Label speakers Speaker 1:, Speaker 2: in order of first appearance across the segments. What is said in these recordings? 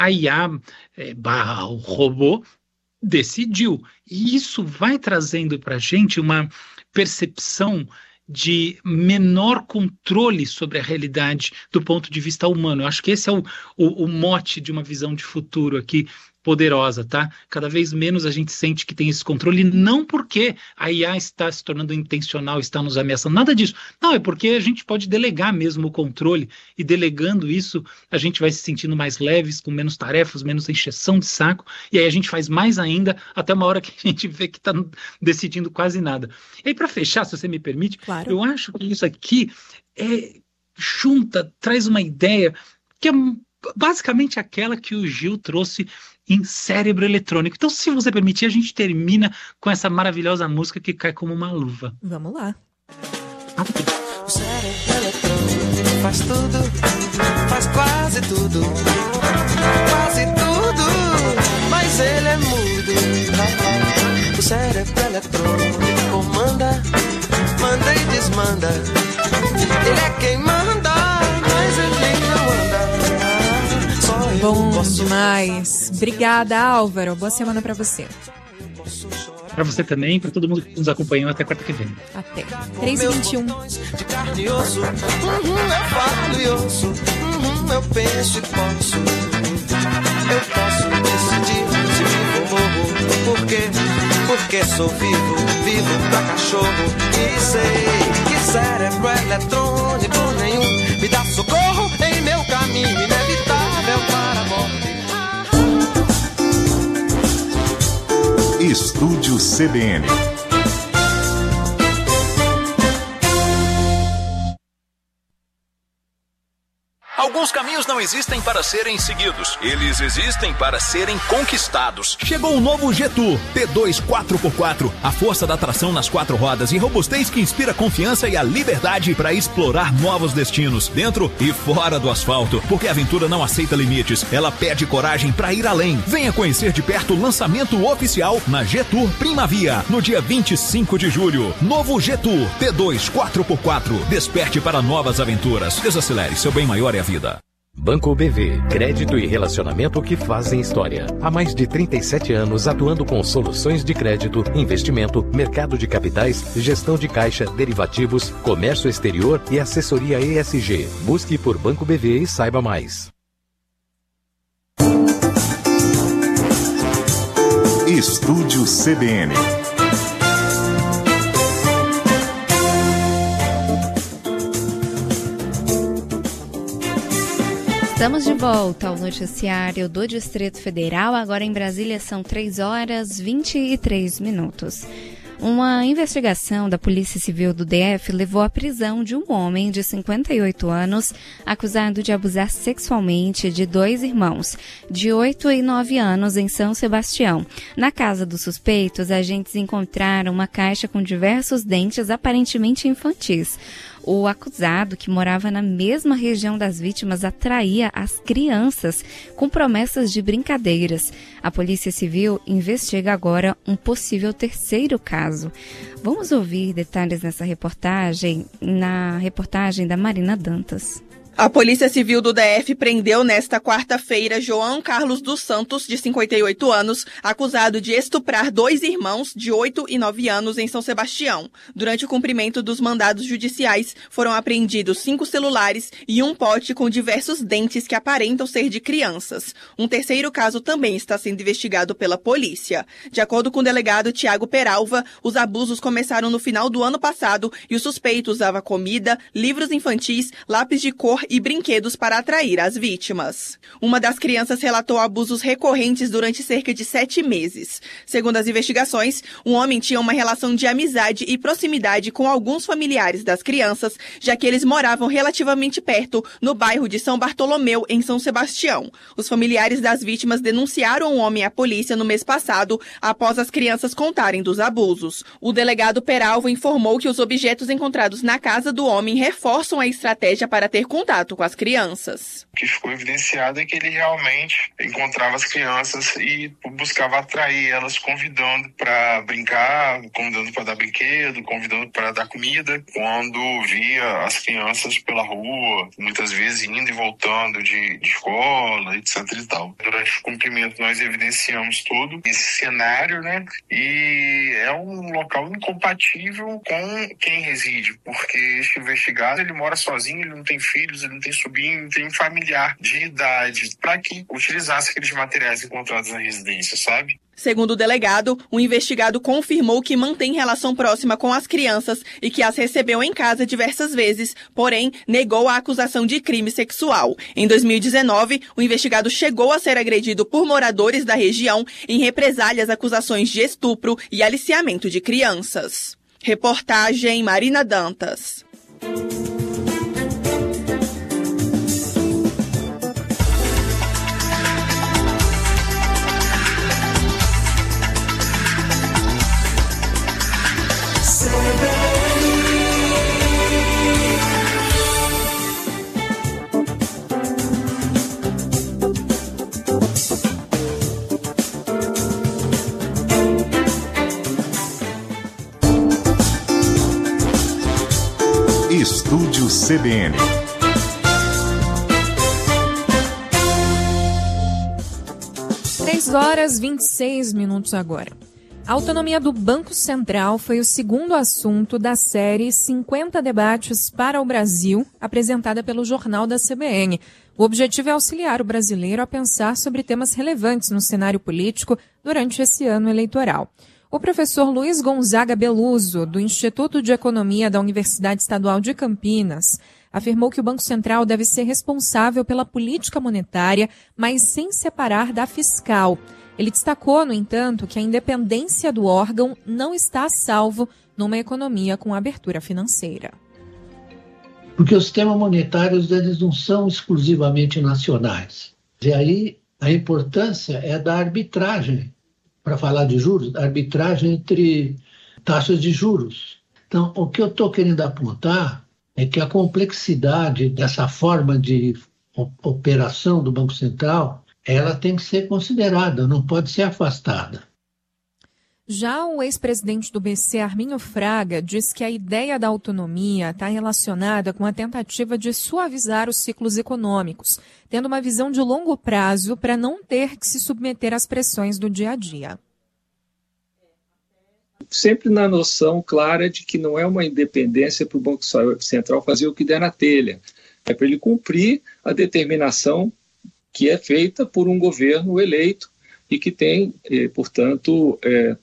Speaker 1: a IA barra o robô decidiu. E isso vai trazendo para a gente uma percepção de menor controle sobre a realidade do ponto de vista humano. Eu acho que esse é o mote de uma visão de futuro aqui poderosa, tá? Cada vez menos a gente sente que tem esse controle, não porque a IA está se tornando intencional, está nos ameaçando, nada disso. Não, é porque a gente pode delegar mesmo o controle, e delegando isso, a gente vai se sentindo mais leves, com menos tarefas, menos encheção de saco, e aí a gente faz mais ainda, até uma hora que a gente vê que está decidindo quase nada. E aí, para fechar, se você me permite, claro. Eu acho que isso aqui traz uma ideia que é basicamente aquela que o Gil trouxe em Cérebro Eletrônico. Então, se você permitir, a gente termina com essa maravilhosa música que cai como uma luva.
Speaker 2: Vamos lá.
Speaker 3: O cérebro eletrônico faz tudo, faz quase tudo, mas ele é mudo. O cérebro eletrônico comanda, manda e desmanda. Ele é quem manda, mas ele não anda.
Speaker 2: Bom demais. Obrigada, Álvaro. Boa semana pra você.
Speaker 1: Para você também, para todo mundo que nos acompanhou até quarta que vem.
Speaker 2: Até. 3h21.
Speaker 3: De carne e osso, eu falo e ouço, eu penso e posso. Eu posso decidir se vivo ou morro. Por quê? Porque sou vivo, vivo pra cachorro. E sei que cérebro eletrônico nenhum me dá socorro em meu caminho inevitável para a morte.
Speaker 4: Estúdio CBN.
Speaker 5: Alguns caminhos não existem para serem seguidos. Eles existem para serem conquistados. Chegou o novo Getur T2 4x4. A força da tração nas 4 rodas e robustez que inspira confiança e a liberdade para explorar novos destinos, dentro e fora do asfalto. Porque a aventura não aceita limites. Ela pede coragem para ir além. Venha conhecer de perto o lançamento oficial na Getur Primavia, no dia 25 de julho. Novo Getur T2 4x4. Desperte para novas aventuras. Desacelere, seu bem maior é a vida.
Speaker 6: Banco BV, crédito e relacionamento que fazem história. Há mais de 37 anos atuando com soluções de crédito, investimento, mercado de capitais, gestão de caixa, derivativos, comércio exterior e assessoria ESG. Busque por Banco BV e saiba mais.
Speaker 4: Estúdio CBN.
Speaker 7: Estamos de volta ao noticiário do Distrito Federal. Agora em Brasília são 3h23. Uma investigação da Polícia Civil do DF levou à prisão de um homem de 58 anos acusado de abusar sexualmente de 2 irmãos, de 8 e 9 anos, em São Sebastião. Na casa dos suspeitos, agentes encontraram uma caixa com diversos dentes aparentemente infantis. O acusado, que morava na mesma região das vítimas, atraía as crianças com promessas de brincadeiras. A Polícia Civil investiga agora um possível terceiro caso. Vamos ouvir detalhes nessa reportagem, na reportagem da Marina Dantas.
Speaker 8: A Polícia Civil do DF prendeu nesta quarta-feira João Carlos dos Santos, de 58 anos, acusado de estuprar 2 irmãos de 8 e 9 anos em São Sebastião. Durante o cumprimento dos mandados judiciais, foram apreendidos 5 celulares e um pote com diversos dentes que aparentam ser de crianças. Um terceiro caso também está sendo investigado pela polícia. De acordo com o delegado Tiago Peralva, os abusos começaram no final do ano passado e o suspeito usava comida, livros infantis, lápis de cor e brinquedos para atrair as vítimas. Uma das crianças relatou abusos recorrentes durante cerca de 7 meses. Segundo as investigações, o homem tinha uma relação de amizade e proximidade com alguns familiares das crianças, já que eles moravam relativamente perto, no bairro de São Bartolomeu, em São Sebastião. Os familiares das vítimas denunciaram o homem à polícia no mês passado, após as crianças contarem dos abusos. O delegado Peralva informou que os objetos encontrados na casa do homem reforçam a estratégia para ter contato contato com as crianças.
Speaker 9: O que ficou evidenciado é que ele realmente encontrava as crianças e buscava atrair elas, convidando para brincar, convidando para dar brinquedo, convidando para dar comida. Quando via as crianças pela rua, muitas vezes indo e voltando de escola, etc e tal. Durante o cumprimento nós evidenciamos todo esse cenário, né? E é um local incompatível com quem reside, porque este investigado, ele mora sozinho, ele não tem filhos, ele não tem sobrinho, não tem familiar de idade para que utilizasse aqueles materiais encontrados na residência, sabe?
Speaker 8: Segundo o delegado, o investigado confirmou que mantém relação próxima com as crianças e que as recebeu em casa diversas vezes, porém negou a acusação de crime sexual. Em 2019, o investigado chegou a ser agredido por moradores da região em represália às acusações de estupro e aliciamento de crianças. Reportagem Marina Dantas.
Speaker 4: Estúdio CBN.
Speaker 2: Horas 26 minutos agora. A autonomia do Banco Central foi o segundo assunto da série 50 Debates para o Brasil, apresentada pelo Jornal da CBN. O objetivo é auxiliar o brasileiro a pensar sobre temas relevantes no cenário político durante esse ano eleitoral. O professor Luiz Gonzaga Beluso, do Instituto de Economia da Universidade Estadual de Campinas, afirmou que o Banco Central deve ser responsável pela política monetária, mas sem separar da fiscal. Ele destacou, no entanto, que a independência do órgão não está a salvo numa economia com abertura financeira.
Speaker 10: Porque os sistemas monetários eles não são exclusivamente nacionais. E aí a importância é da arbitragem, para falar de juros, arbitragem entre taxas de juros. Então, o que eu estou querendo apontar é que a complexidade dessa forma de operação do Banco Central, ela tem que ser considerada, não pode ser afastada.
Speaker 2: Já o ex-presidente do BC, Arminio Fraga, diz que a ideia da autonomia está relacionada com a tentativa de suavizar os ciclos econômicos, tendo uma visão de longo prazo para não ter que se submeter às pressões do dia a dia.
Speaker 11: Sempre na noção clara de que não é uma independência para o Banco Central fazer o que der na telha. É para ele cumprir a determinação que é feita por um governo eleito e que tem, portanto,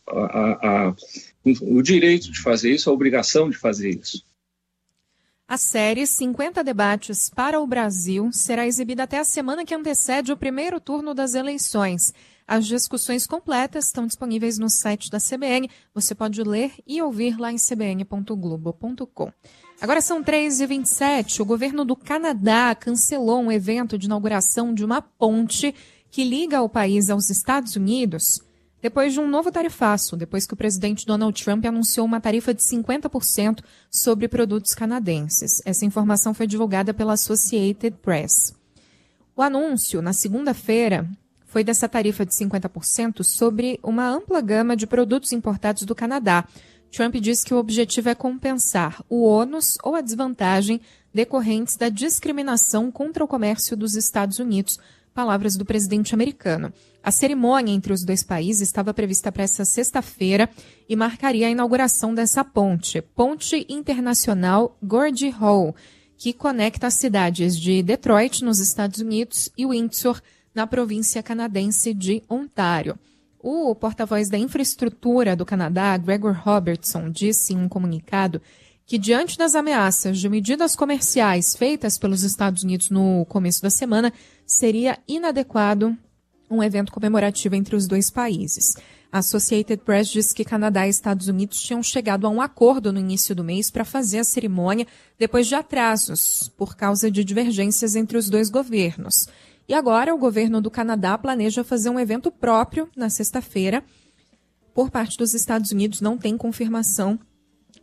Speaker 11: o direito de fazer isso, a obrigação de fazer isso.
Speaker 2: A série 50 Debates para o Brasil será exibida até a semana que antecede o primeiro turno das eleições. As discussões completas estão disponíveis no site da CBN. Você pode ler e ouvir lá em cbn.globo.com. Agora são 3h27. O governo do Canadá cancelou um evento de inauguração de uma ponte que liga o país aos Estados Unidos depois de um novo tarifaço, depois que o presidente Donald Trump anunciou uma tarifa de 50% sobre produtos canadenses. Essa informação foi divulgada pela Associated Press. O anúncio, na segunda-feira, foi dessa tarifa de 50% sobre uma ampla gama de produtos importados do Canadá. Trump disse que o objetivo é compensar o ônus ou a desvantagem decorrentes da discriminação contra o comércio dos Estados Unidos, palavras do presidente americano. A cerimônia entre os dois países estava prevista para essa sexta-feira e marcaria a inauguração dessa ponte Internacional Gordie Howe, que conecta as cidades de Detroit, nos Estados Unidos, e Windsor, na província canadense de Ontário. O porta-voz da infraestrutura do Canadá, Gregor Robertson, disse em um comunicado que, diante das ameaças de medidas comerciais feitas pelos Estados Unidos no começo da semana, seria inadequado um evento comemorativo entre os dois países. A Associated Press diz que Canadá e Estados Unidos tinham chegado a um acordo no início do mês para fazer a cerimônia depois de atrasos por causa de divergências entre os dois governos. E agora o governo do Canadá planeja fazer um evento próprio na sexta-feira. Por parte dos Estados Unidos não tem confirmação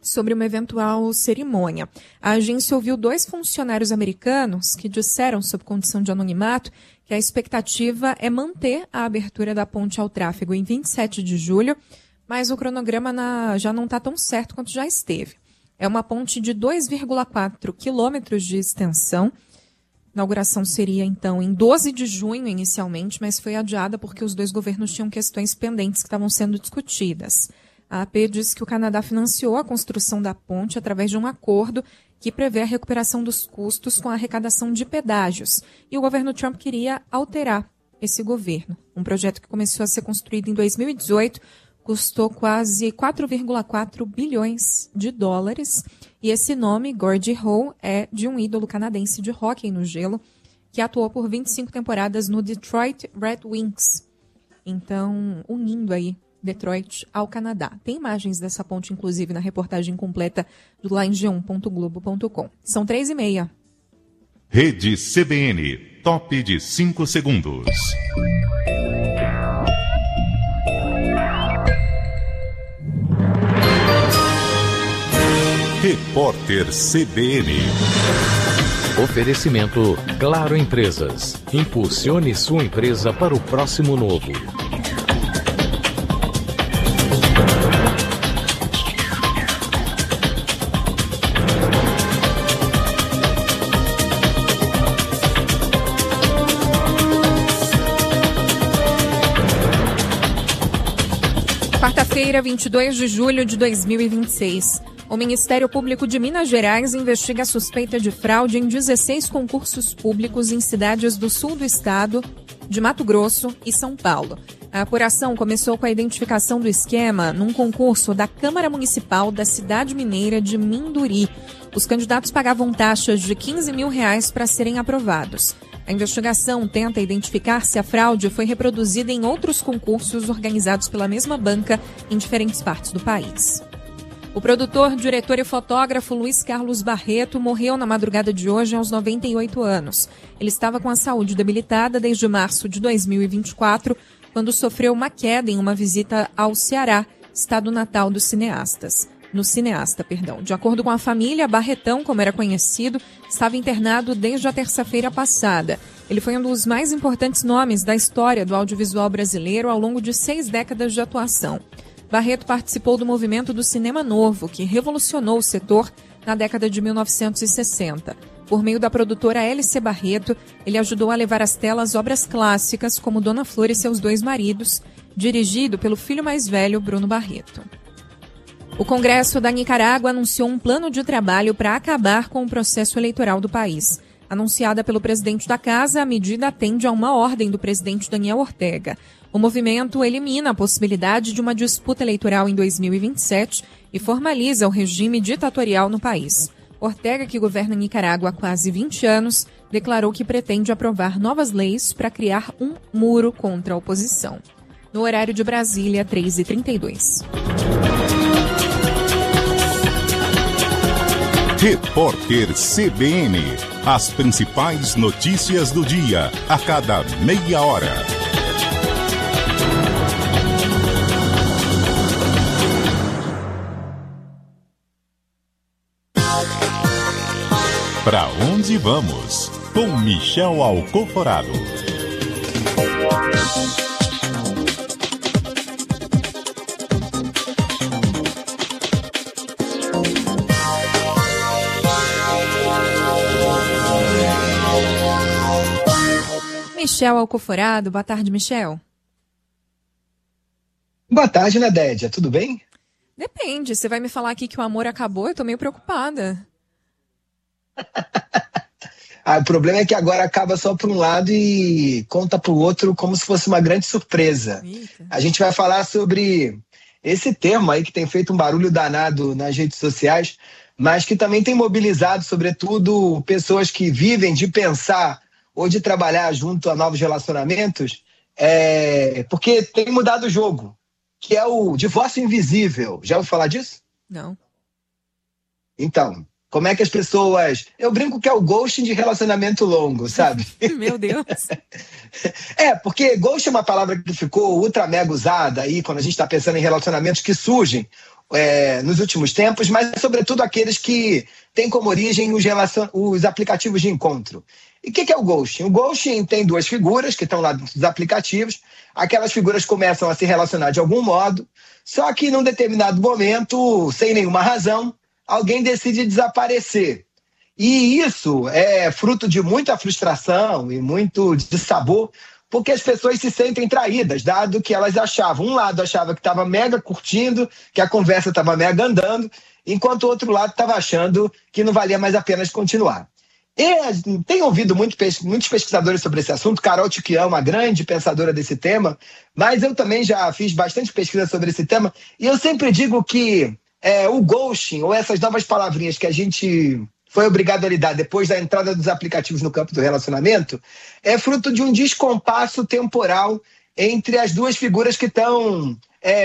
Speaker 2: sobre uma eventual cerimônia. A agência ouviu 2 funcionários americanos que disseram, sob condição de anonimato, que a expectativa é manter a abertura da ponte ao tráfego em 27 de julho, mas o cronograma já não está tão certo quanto já esteve. É uma ponte de 2,4 quilômetros de extensão. A inauguração seria, então, em 12 de junho inicialmente, mas foi adiada porque os 2 governos tinham questões pendentes que estavam sendo discutidas. A AP disse que o Canadá financiou a construção da ponte através de um acordo que prevê a recuperação dos custos com a arrecadação de pedágios. E o governo Trump queria alterar esse governo. Um projeto que começou a ser construído em 2018, custou quase 4,4 bilhões de dólares. E esse nome, Gordie Howe, é de um ídolo canadense de hóquei no gelo, que atuou por 25 temporadas no Detroit Red Wings. Então, unindo aí Detroit ao Canadá. Tem imagens dessa ponte, inclusive, na reportagem completa do lá em g1.globo.com. São 3h30.
Speaker 4: Rede CBN, top de 5 segundos. Repórter CBN.
Speaker 6: Oferecimento Claro Empresas. Impulsione sua empresa para o próximo novo.
Speaker 2: Quarta-feira, 22 de julho de 2026. O Ministério Público de Minas Gerais investiga a suspeita de fraude em 16 concursos públicos em cidades do sul do estado, de Mato Grosso e São Paulo. A apuração começou com a identificação do esquema num concurso da Câmara Municipal da cidade mineira de Minduri. Os candidatos pagavam taxas de R$15 mil para serem aprovados. A investigação tenta identificar se a fraude foi reproduzida em outros concursos organizados pela mesma banca em diferentes partes do país. O produtor, diretor e fotógrafo Luiz Carlos Barreto morreu na madrugada de hoje aos 98 anos. Ele estava com a saúde debilitada desde março de 2024, quando sofreu uma queda em uma visita ao Ceará, estado natal do cineasta. De acordo com a família, Barretão, como era conhecido, estava internado desde a terça-feira passada. Ele foi um dos mais importantes nomes da história do audiovisual brasileiro ao longo de 6 décadas de atuação. Barreto participou do movimento do cinema novo, que revolucionou o setor na década de 1960. Por meio da produtora LC Barreto, ele ajudou a levar às telas obras clássicas como Dona Flor e seus 2 maridos, dirigido pelo filho mais velho, Bruno Barreto. O Congresso da Nicarágua anunciou um plano de trabalho para acabar com o processo eleitoral do país. Anunciada pelo presidente da casa, a medida atende a uma ordem do presidente Daniel Ortega. O movimento elimina a possibilidade de uma disputa eleitoral em 2027 e formaliza o regime ditatorial no país. Ortega, que governa Nicarágua há quase 20 anos, declarou que pretende aprovar novas leis para criar um muro contra a oposição. No horário de Brasília, 3h32.
Speaker 4: Repórter CBN. As principais notícias do dia, a cada meia hora. Para onde vamos? Com Michel Alcoforado.
Speaker 2: Michel Alcoforado, boa tarde, Michel.
Speaker 12: Boa tarde, Nadédia, tudo bem?
Speaker 2: Depende, você vai me falar aqui que o amor acabou, eu tô meio preocupada.
Speaker 12: O problema é que agora acaba só por um lado e conta pro outro como se fosse uma grande surpresa. Eita. A gente vai falar sobre esse tema aí que tem feito um barulho danado nas redes sociais, mas que também tem mobilizado, sobretudo, pessoas que vivem de pensar ou de trabalhar junto a novos relacionamentos, porque tem mudado o jogo, que é o divórcio invisível. Já ouviu falar disso?
Speaker 2: Não.
Speaker 12: Então, como é que as pessoas... Eu brinco que é o ghosting de relacionamento longo, sabe?
Speaker 2: Meu Deus.
Speaker 12: Porque ghost é uma palavra que ficou ultra mega usada aí quando a gente está pensando em relacionamentos que surgem nos últimos tempos, mas sobretudo aqueles que têm como origem os aplicativos de encontro. E o que é o ghosting? O ghosting tem duas figuras que estão lá nos aplicativos. Aquelas figuras começam a se relacionar de algum modo, só que num determinado momento, sem nenhuma razão, alguém decide desaparecer. E isso é fruto de muita frustração e muito dissabor, porque as pessoas se sentem traídas, dado que elas achavam, um lado achava que estava mega curtindo, que a conversa estava mega andando, enquanto o outro lado estava achando que não valia mais a pena continuar. E tenho ouvido muitos pesquisadores sobre esse assunto. Carol Tchiquian é uma grande pensadora desse tema, mas eu também já fiz bastante pesquisa sobre esse tema, e eu sempre digo que o ghosting, ou essas novas palavrinhas que a gente foi obrigado a lidar depois da entrada dos aplicativos no campo do relacionamento, é fruto de um descompasso temporal entre as duas figuras que estão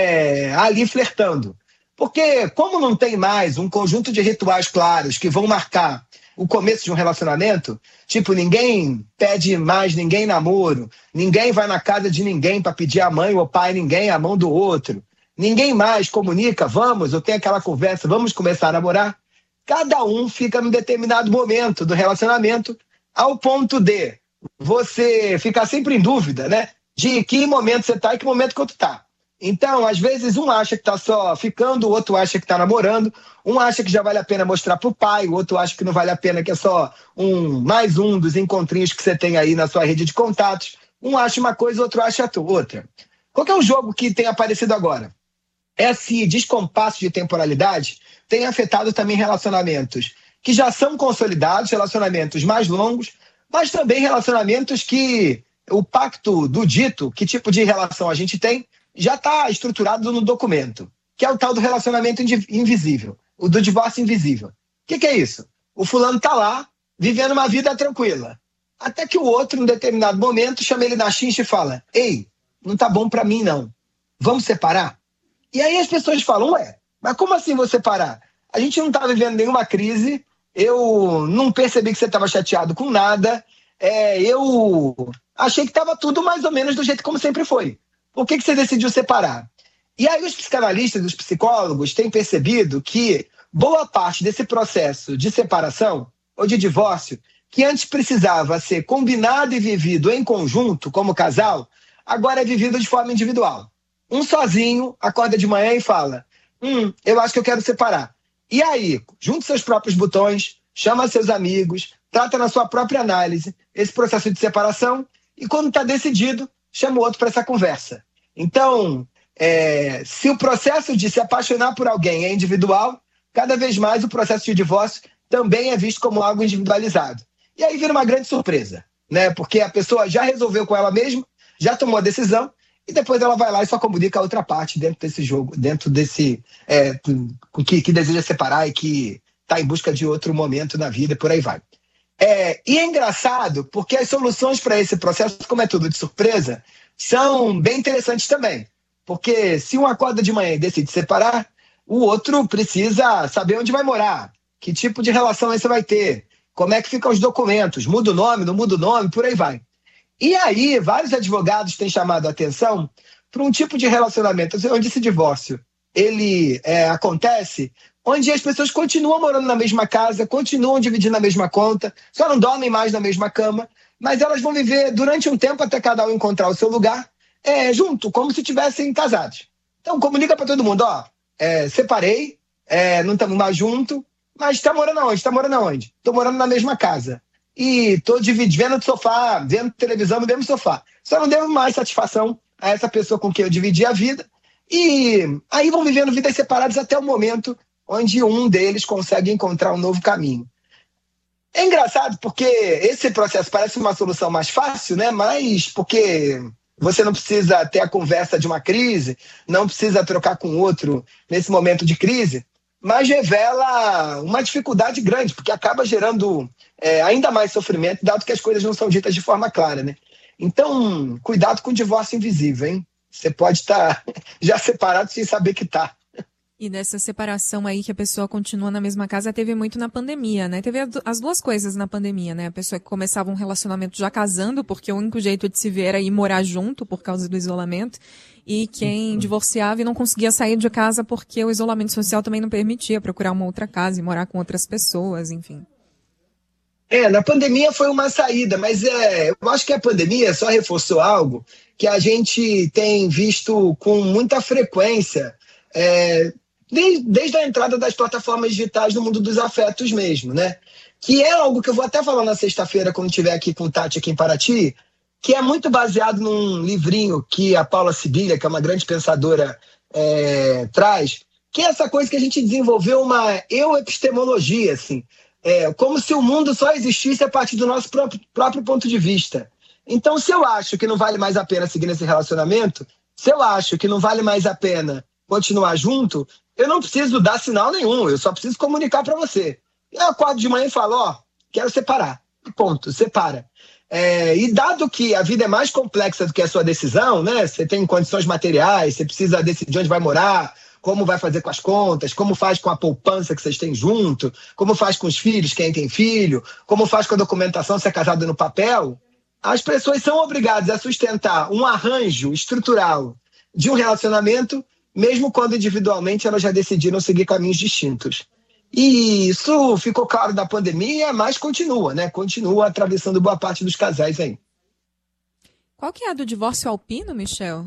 Speaker 12: ali flertando. Porque como não tem mais um conjunto de rituais claros que vão marcar o começo de um relacionamento, tipo, ninguém pede mais ninguém namoro, ninguém vai na casa de ninguém para pedir a mãe ou pai, ninguém a mão do outro, ninguém mais comunica, vamos, ou tem aquela conversa, vamos começar a namorar. Cada um fica num determinado momento do relacionamento, ao ponto de você ficar sempre em dúvida, né? De que momento você está e que momento que outro está. Então, às vezes, um acha que está só ficando, o outro acha que está namorando, um acha que já vale a pena mostrar para o pai, o outro acha que não vale a pena, que é só mais um dos encontrinhos que você tem aí na sua rede de contatos. Um acha uma coisa, o outro acha outra. Qual que é o jogo que tem aparecido agora? Esse descompasso de temporalidade tem afetado também relacionamentos que já são consolidados, relacionamentos mais longos, mas também relacionamentos que o pacto do dito, que tipo de relação a gente tem, já está estruturado no documento, que é o tal do relacionamento invisível, o do divórcio invisível. O que é isso? O fulano está lá, vivendo uma vida tranquila, até que o outro, em determinado momento, chama ele na chincha e fala: ei, não tá bom para mim não, vamos separar? E aí as pessoas falam: ué, mas como assim vou separar? A gente não está vivendo nenhuma crise, eu não percebi que você estava chateado com nada, eu achei que estava tudo mais ou menos do jeito como sempre foi. Por que você decidiu separar? E aí os psicanalistas, os psicólogos têm percebido que boa parte desse processo de separação ou de divórcio, que antes precisava ser combinado e vivido em conjunto como casal, agora é vivido de forma individual. Um sozinho acorda de manhã e fala: eu acho que eu quero separar. E aí, junta seus próprios botões, chama seus amigos, trata na sua própria análise esse processo de separação e quando está decidido, chama o outro para essa conversa. Então, se o processo de se apaixonar por alguém é individual, cada vez mais o processo de divórcio também é visto como algo individualizado. E aí vira uma grande surpresa, né? Porque a pessoa já resolveu com ela mesma, já tomou a decisão, e depois ela vai lá e só comunica a outra parte dentro desse jogo, dentro desse que deseja separar e que está em busca de outro momento na vida e por aí vai. E é engraçado porque as soluções para esse processo, como é tudo de surpresa, são bem interessantes também. Porque se um acorda de manhã e decide separar, o outro precisa saber onde vai morar, que tipo de relação aí você vai ter, como é que ficam os documentos, muda o nome, não muda o nome, por aí vai. E aí, vários advogados têm chamado a atenção para um tipo de relacionamento onde esse divórcio ele acontece, onde as pessoas continuam morando na mesma casa, continuam dividindo a mesma conta, só não dormem mais na mesma cama, mas elas vão viver durante um tempo até cada um encontrar o seu lugar, junto, como se estivessem casados. Então, comunica para todo mundo: separei, não estamos mais juntos, mas está morando aonde? Está morando aonde? Estou morando na mesma casa. E estou vendo o sofá, vendo televisão no mesmo sofá. Só não devo mais satisfação a essa pessoa com quem eu dividi a vida. E aí vão vivendo vidas separadas até o momento onde um deles consegue encontrar um novo caminho. É engraçado porque esse processo parece uma solução mais fácil, né? Mas porque você não precisa ter a conversa de uma crise, não precisa trocar com outro nesse momento de crise, mas revela uma dificuldade grande, porque acaba gerando ainda mais sofrimento, dado que as coisas não são ditas de forma clara, né? Então, cuidado com o divórcio invisível, hein? Você pode estar já separado sem saber que está.
Speaker 2: E dessa separação aí que a pessoa continua na mesma casa, teve muito na pandemia, né? Teve as duas coisas na pandemia, né? A pessoa que começava um relacionamento já casando, porque o único jeito de se ver era ir morar junto por causa do isolamento. E quem divorciava e não conseguia sair de casa porque o isolamento social também não permitia procurar uma outra casa e morar com outras pessoas, enfim.
Speaker 12: Na pandemia foi uma saída, mas eu acho que a pandemia só reforçou algo que a gente tem visto com muita frequência, desde a entrada das plataformas digitais no mundo dos afetos mesmo, né? Que é algo que eu vou até falar na sexta-feira, quando estiver aqui com o Tati aqui em Paraty, que é muito baseado num livrinho que a Paula Sibilha, que é uma grande pensadora, traz, que é essa coisa que a gente desenvolveu uma eu-epistemologia, assim, como se o mundo só existisse a partir do nosso próprio ponto de vista. Então, se eu acho que não vale mais a pena seguir nesse relacionamento, se eu acho que não vale mais a pena continuar junto, eu não preciso dar sinal nenhum, eu só preciso comunicar para você. Eu acordo de manhã e falo, quero separar. Ponto, separa. E dado que a vida é mais complexa do que a sua decisão, né? Você tem condições materiais, você precisa decidir onde vai morar, como vai fazer com as contas, como faz com a poupança que vocês têm junto, como faz com os filhos, quem tem filho, como faz com a documentação se é casado no papel. As pessoas são obrigadas a sustentar um arranjo estrutural de um relacionamento, mesmo quando individualmente elas já decidiram seguir caminhos distintos. E isso ficou claro na pandemia, mas continua, né? Continua atravessando boa parte dos casais aí.
Speaker 2: Qual que é a do divórcio alpino, Michel?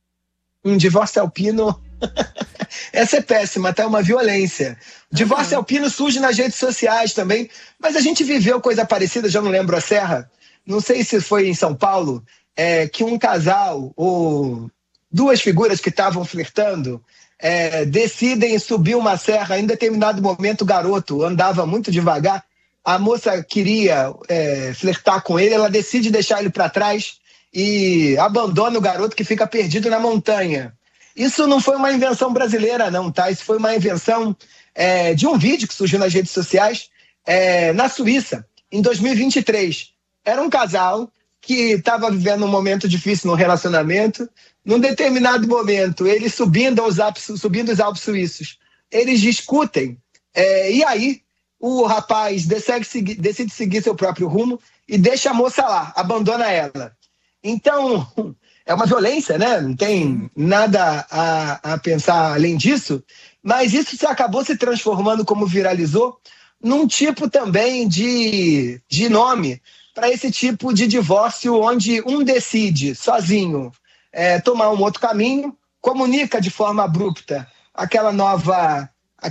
Speaker 12: Um divórcio alpino... Essa é péssima, tá? É uma violência. Divórcio alpino surge nas redes sociais também, mas a gente viveu coisa parecida, já não lembro a serra, não sei se foi em São Paulo, que um casal ou duas figuras que estavam flertando decidem subir uma serra. Em determinado momento o garoto andava muito devagar, a moça queria flertar com ele, ela decide deixar ele para trás e abandona o garoto, que fica perdido na montanha. Isso não foi uma invenção brasileira, não, tá? Isso foi uma invenção de um vídeo que surgiu nas redes sociais na Suíça, em 2023. Era um casal que estava vivendo um momento difícil no relacionamento. Num determinado momento, eles subindo os Alpes suíços, eles discutem, e aí o rapaz decide seguir seu próprio rumo e deixa a moça lá, abandona ela. Então... é uma violência, né? Não tem nada a pensar além disso, mas isso acabou se transformando, como viralizou, num tipo também de nome para esse tipo de divórcio, onde um decide sozinho tomar um outro caminho, comunica de forma abrupta aquela nova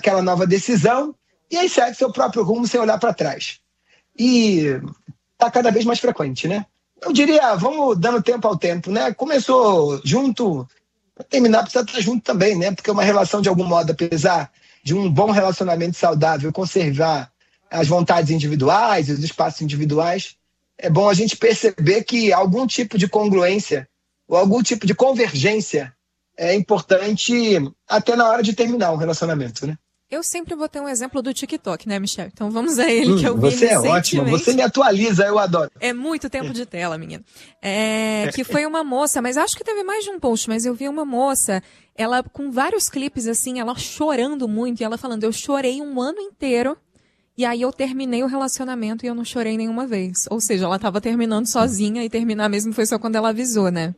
Speaker 12: decisão e aí segue seu próprio rumo sem olhar para trás. E está cada vez mais frequente, né? Eu diria, vamos dando tempo ao tempo, né? Começou junto, para terminar precisa estar junto também, né? Porque uma relação, de algum modo, apesar de um bom relacionamento saudável, conservar as vontades individuais, os espaços individuais, é bom a gente perceber que algum tipo de congruência ou algum tipo de convergência é importante até na hora de terminar um relacionamento, né?
Speaker 2: Eu sempre vou ter um exemplo do TikTok, né, Michel? Então vamos a ele, que eu vi
Speaker 12: Você é ótima, você me atualiza, eu adoro.
Speaker 2: É muito tempo de tela, menina. Que foi uma moça, mas acho que teve mais de um post, mas eu vi uma moça, ela com vários clipes assim, ela chorando muito, e ela falando, eu chorei um ano inteiro, e aí eu terminei o relacionamento e eu não chorei nenhuma vez. Ou seja, ela estava terminando sozinha, e terminar mesmo foi só quando ela avisou, né?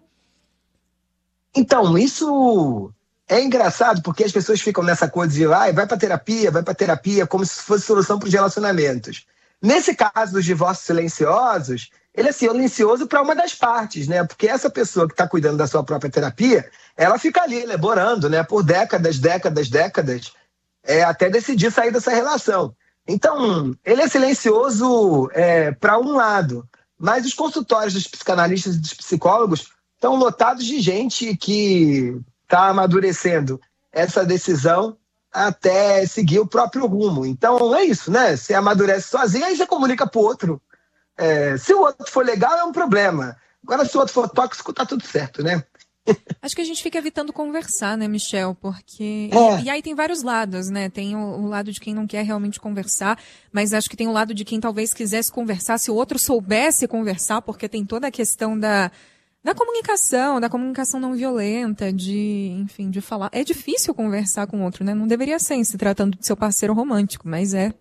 Speaker 12: Então, isso... é engraçado porque as pessoas ficam nessa coisa de vai pra terapia, como se fosse solução para os relacionamentos. Nesse caso dos divórcios silenciosos, ele é silencioso para uma das partes, né? Porque essa pessoa que está cuidando da sua própria terapia, ela fica ali elaborando, né? Por décadas, até decidir sair dessa relação. Então, ele é silencioso para um lado, mas os consultórios dos psicanalistas e dos psicólogos estão lotados de gente que está amadurecendo essa decisão até seguir o próprio rumo. Então é isso, né? Você amadurece sozinho, aí você comunica para o outro. Se o outro for legal, é um problema. Agora, se o outro for tóxico, tá tudo certo, né?
Speaker 2: Acho que a gente fica evitando conversar, né, Michel? Porque... E aí tem vários lados, né? Tem o lado de quem não quer realmente conversar, mas acho que tem o lado de quem talvez quisesse conversar se o outro soubesse conversar, porque tem toda a questão da comunicação não violenta, enfim, de falar. É difícil conversar com o outro, né? Não deveria ser se tratando de seu parceiro romântico, mas é.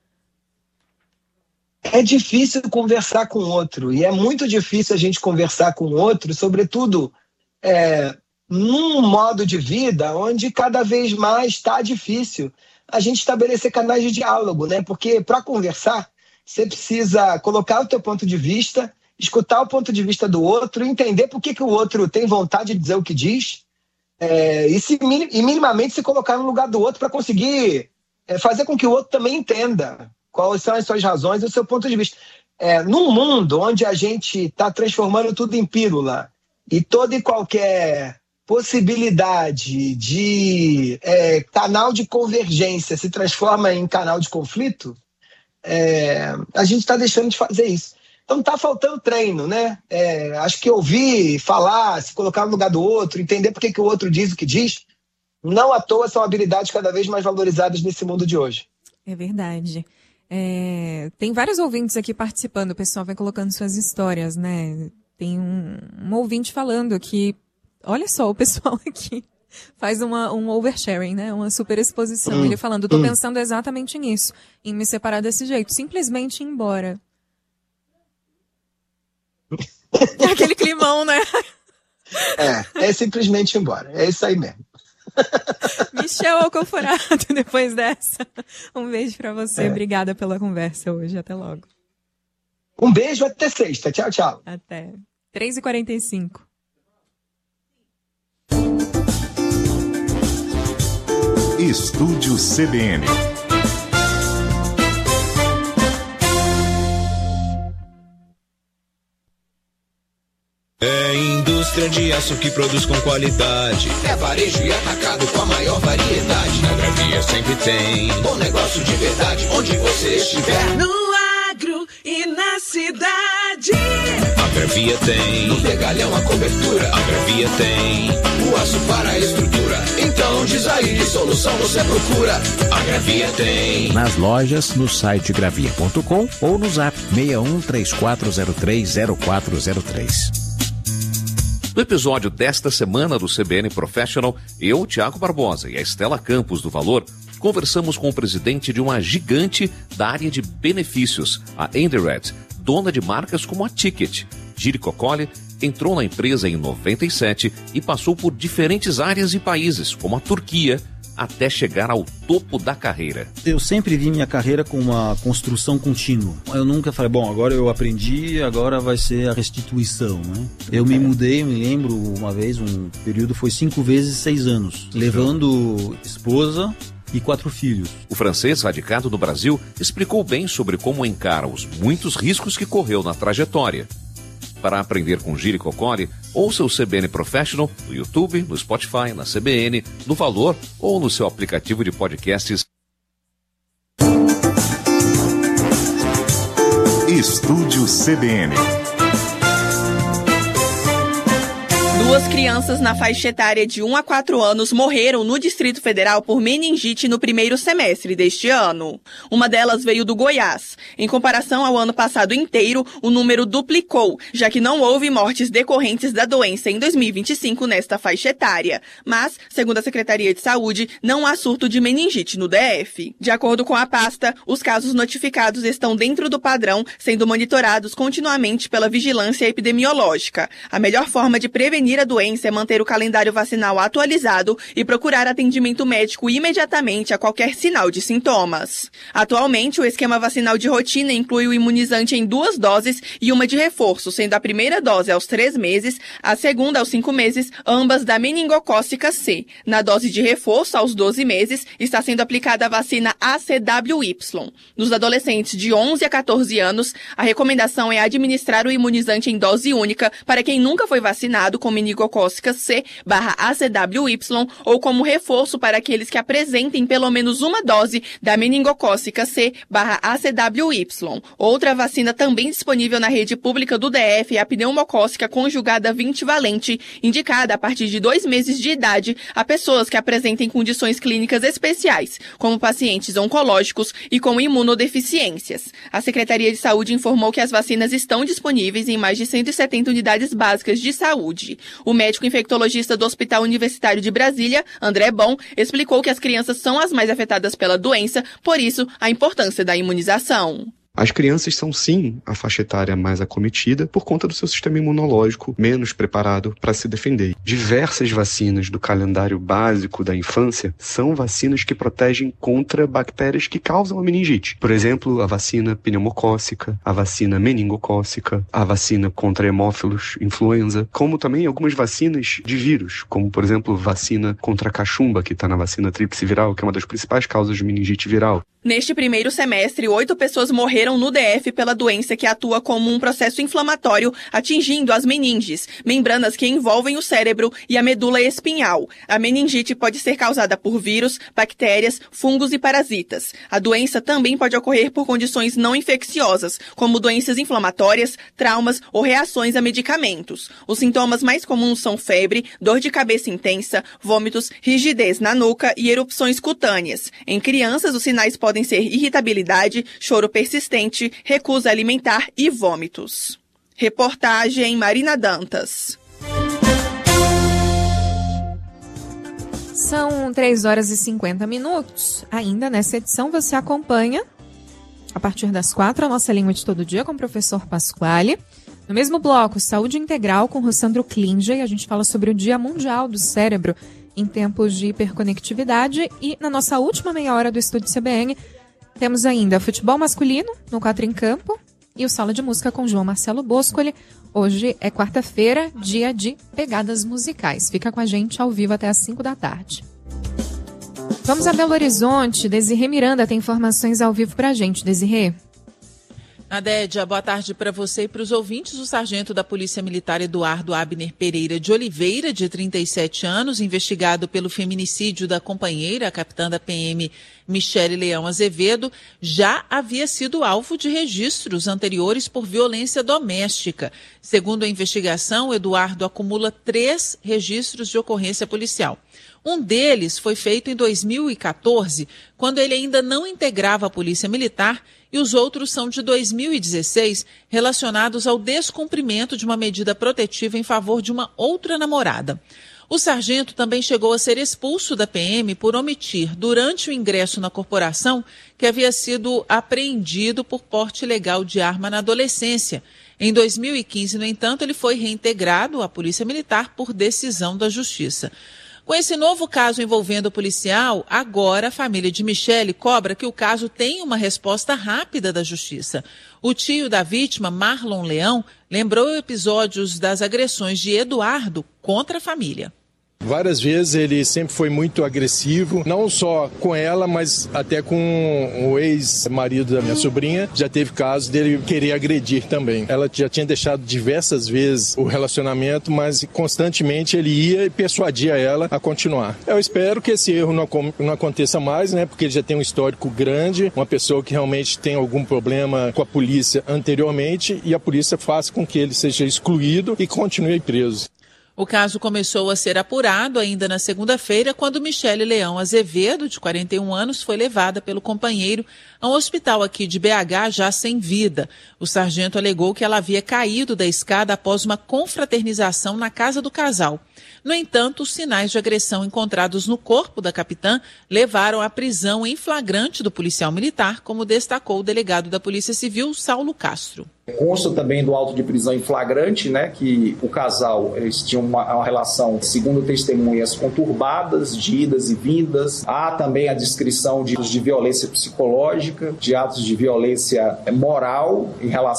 Speaker 12: É difícil conversar com o outro, e é muito difícil a gente conversar com o outro, sobretudo num modo de vida onde cada vez mais está difícil a gente estabelecer canais de diálogo, né? Porque para conversar, você precisa colocar o teu ponto de vista, escutar o ponto de vista do outro, entender por que o outro tem vontade de dizer o que diz, e minimamente se colocar no lugar do outro para conseguir fazer com que o outro também entenda quais são as suas razões e o seu ponto de vista. Num mundo onde a gente está transformando tudo em pílula e toda e qualquer possibilidade de canal de convergência se transforma em canal de conflito, a gente está deixando de fazer isso. Então está faltando treino, né? Acho que ouvir, falar, se colocar no lugar do outro, entender por que o outro diz o que diz, não à toa são habilidades cada vez mais valorizadas nesse mundo de hoje.
Speaker 2: É verdade. Tem vários ouvintes aqui participando, o pessoal vai colocando suas histórias, né? Tem um ouvinte falando que, olha só, o pessoal aqui faz um oversharing, né? Uma super exposição. Ele falando, tô pensando exatamente nisso, em me separar desse jeito, simplesmente ir embora. Aquele climão, né?
Speaker 12: É simplesmente ir embora. É isso aí mesmo.
Speaker 2: Michel Alcoforado, depois dessa. Um beijo pra você. Obrigada pela conversa hoje. Até logo.
Speaker 12: Um beijo, até sexta. Tchau, tchau.
Speaker 2: Até. 3h45.
Speaker 4: Estúdio CBN.
Speaker 3: É indústria de aço que produz com qualidade. É varejo e atacado com a maior variedade. Na Gravia sempre tem bom negócio de verdade, onde você estiver.
Speaker 13: No agro e na cidade.
Speaker 3: A Gravia tem no regalhão a cobertura. A Gravia tem o aço para a estrutura. Então diz aí que solução você procura. A Gravia tem
Speaker 14: nas lojas, no site gravia.com ou no zap 6134030403.
Speaker 5: No episódio desta semana do CBN Professional, eu, Tiago Barbosa e a Estela Campos do Valor, conversamos com o presidente de uma gigante da área de benefícios, a Endered, dona de marcas como a Ticket. Giri Coccoli entrou na empresa em 97 e passou por diferentes áreas e países, como a Turquia, até chegar ao topo da carreira.
Speaker 15: Eu sempre vi minha carreira com uma construção contínua. Eu nunca falei, bom, agora eu aprendi, agora vai ser a restituição, né? Eu me mudei, me lembro, uma vez, um período foi 5 vezes 6 anos, levando esposa e 4 filhos.
Speaker 5: O francês, radicado no Brasil, explicou bem sobre como encara os muitos riscos que correu na trajetória. Para aprender com Giri Coccoli, ouça o CBN Professional no YouTube, no Spotify, na CBN, no Valor ou no seu aplicativo de podcasts.
Speaker 4: Estúdio CBN.
Speaker 8: 2 crianças na faixa etária de 1 a 4 anos morreram no Distrito Federal por meningite no primeiro semestre deste ano. Uma delas veio do Goiás. Em comparação ao ano passado inteiro, o número duplicou, já que não houve mortes decorrentes da doença em 2025 nesta faixa etária. Mas, segundo a Secretaria de Saúde, não há surto de meningite no DF. De acordo com a pasta, os casos notificados estão dentro do padrão, sendo monitorados continuamente pela vigilância epidemiológica. A melhor forma de prevenir a doença é manter o calendário vacinal atualizado e procurar atendimento médico imediatamente a qualquer sinal de sintomas. Atualmente, o esquema vacinal de rotina inclui o imunizante em 2 doses e uma de reforço, sendo a primeira dose aos 3 meses, a segunda aos 5 meses, ambas da meningocócica C. Na dose de reforço, aos 12 meses, está sendo aplicada a vacina ACWY. Nos adolescentes de 11 a 14 anos, a recomendação é administrar o imunizante em dose única para quem nunca foi vacinado com meningocócica meningocócica C/ACWY ou como reforço para aqueles que apresentem pelo menos uma dose da meningocócica C/ACWY. Outra vacina também disponível na rede pública do DF é a pneumocócica conjugada 20-valente, indicada a partir de 2 meses de idade a pessoas que apresentem condições clínicas especiais, como pacientes oncológicos e com imunodeficiências. A Secretaria de Saúde informou que as vacinas estão disponíveis em mais de 170 unidades básicas de saúde. O médico infectologista do Hospital Universitário de Brasília, André Bon, explicou que as crianças são as mais afetadas pela doença, por isso a importância da imunização.
Speaker 16: As crianças são, sim, a faixa etária mais acometida por conta do seu sistema imunológico menos preparado para se defender. Diversas vacinas do calendário básico da infância são vacinas que protegem contra bactérias que causam a meningite. Por exemplo, a vacina pneumocócica, a vacina meningocócica, a vacina contra hemófilos influenza, como também algumas vacinas de vírus, como, por exemplo, vacina contra a cachumba, que está na vacina tríplice viral, que é uma das principais causas de meningite viral.
Speaker 8: Neste primeiro semestre, 8 pessoas morreram no DF pela doença que atua como um processo inflamatório, atingindo as meninges, membranas que envolvem o cérebro e a medula espinhal. A meningite pode ser causada por vírus, bactérias, fungos e parasitas. A doença também pode ocorrer por condições não infecciosas, como doenças inflamatórias, traumas ou reações a medicamentos. Os sintomas mais comuns são febre, dor de cabeça intensa, vômitos, rigidez na nuca e erupções cutâneas. Em crianças, os sinais podem ser irritabilidade, choro persistente, recusa alimentar e vômitos. Reportagem Marina Dantas.
Speaker 2: São 3h50. Ainda nessa edição você acompanha, a partir das 4, a nossa língua de todo dia com o professor Pasquale. No mesmo bloco, Saúde Integral com Rossandro Klinger. A gente fala sobre o Dia Mundial do Cérebro em tempos de hiperconectividade. E na nossa última meia hora do Estúdio CBN, temos ainda futebol masculino no 4 em Campo e o Sala de Música com João Marcelo Boscoli. Hoje é quarta-feira, dia de pegadas musicais. Fica com a gente ao vivo até às 5 da tarde. Vamos a Belo Horizonte. Desirê Miranda tem informações ao vivo pra gente. Desirê.
Speaker 17: Nadédia, boa tarde para você e para os ouvintes. O sargento da Polícia Militar Eduardo Abner Pereira de Oliveira, de 37 anos, investigado pelo feminicídio da companheira, a capitã da PM Michele Leão Azevedo, já havia sido alvo de registros anteriores por violência doméstica. Segundo a investigação, Eduardo acumula 3 registros de ocorrência policial. Um deles foi feito em 2014, quando ele ainda não integrava a Polícia Militar, e os outros são de 2016, relacionados ao descumprimento de uma medida protetiva em favor de uma outra namorada. O sargento também chegou a ser expulso da PM por omitir, durante o ingresso na corporação, que havia sido apreendido por porte ilegal de arma na adolescência. Em 2015, no entanto, ele foi reintegrado à Polícia Militar por decisão da Justiça. Com esse novo caso envolvendo o policial, agora a família de Michele cobra que o caso tenha uma resposta rápida da Justiça. O tio da vítima, Marlon Leão, lembrou episódios das agressões de Eduardo contra a família.
Speaker 18: Várias vezes ele sempre foi muito agressivo, não só com ela, mas até com o ex-marido da minha sobrinha. Já teve casos dele querer agredir também. Ela já tinha deixado diversas vezes o relacionamento, mas constantemente ele ia e persuadia ela a continuar. Eu espero que esse erro não aconteça mais, né? Porque ele já tem um histórico grande, uma pessoa que realmente tem algum problema com a polícia anteriormente, e a polícia faça com que ele seja excluído e continue preso.
Speaker 17: O caso começou a ser apurado ainda na segunda-feira, quando Michele Leão Azevedo, de 41 anos, foi levada pelo companheiro a um hospital aqui de BH, já sem vida. O sargento alegou que ela havia caído da escada após uma confraternização na casa do casal. No entanto, os sinais de agressão encontrados no corpo da capitã levaram à prisão em flagrante do policial militar, como destacou o delegado da Polícia Civil, Saulo Castro.
Speaker 19: Consta também do auto de prisão em flagrante, né, que o casal eles tinham uma relação, segundo testemunhas, conturbadas, de idas e vindas. Há também a descrição de atos de violência psicológica, de atos de violência moral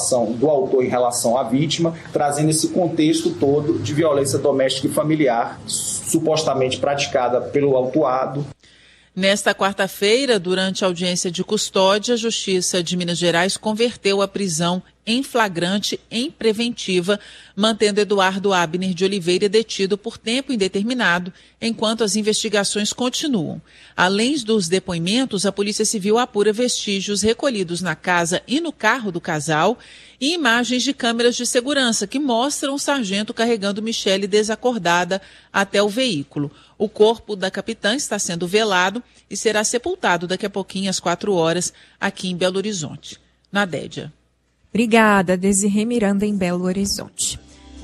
Speaker 19: do autor em relação à vítima, trazendo esse contexto todo de violência doméstica e familiar, supostamente praticada pelo autuado.
Speaker 17: Nesta quarta-feira, durante a audiência de custódia, a Justiça de Minas Gerais converteu a prisão em flagrante em preventiva, mantendo Eduardo Abner de Oliveira detido por tempo indeterminado, enquanto as investigações continuam. Além dos depoimentos, a Polícia Civil apura vestígios recolhidos na casa e no carro do casal e imagens de câmeras de segurança que mostram o sargento carregando Michele desacordada até o veículo. O corpo da capitã está sendo velado e será sepultado daqui a pouquinho, às 4h, aqui em Belo Horizonte. Nadédia.
Speaker 2: Obrigada, Desirê Miranda, em Belo Horizonte.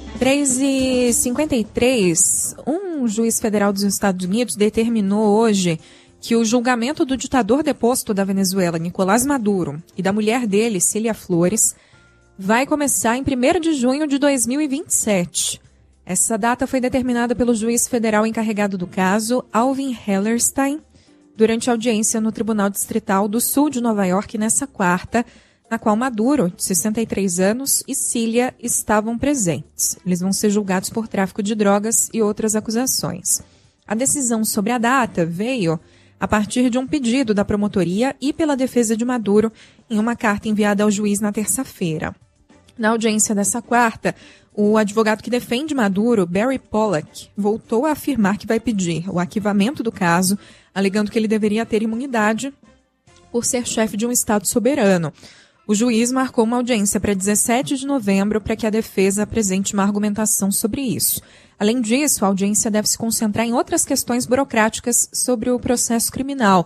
Speaker 2: 3h53, um juiz federal dos Estados Unidos determinou hoje que o julgamento do ditador deposto da Venezuela, Nicolás Maduro, e da mulher dele, Cília Flores, vai começar em 1º de junho de 2027. Essa data foi determinada pelo juiz federal encarregado do caso, Alvin Hellerstein, durante a audiência no Tribunal Distrital do Sul de Nova York nessa quarta, na qual Maduro, de 63 anos, e Cília estavam presentes. Eles vão ser julgados por tráfico de drogas e outras acusações. A decisão sobre a data veio a partir de um pedido da promotoria e pela defesa de Maduro em uma carta enviada ao juiz na terça-feira. Na audiência dessa quarta, o advogado que defende Maduro, Barry Pollack, voltou a afirmar que vai pedir o arquivamento do caso, alegando que ele deveria ter imunidade por ser chefe de um Estado soberano. O juiz marcou uma audiência para 17 de novembro para que a defesa apresente uma argumentação sobre isso. Além disso, a audiência deve se concentrar em outras questões burocráticas sobre o processo criminal.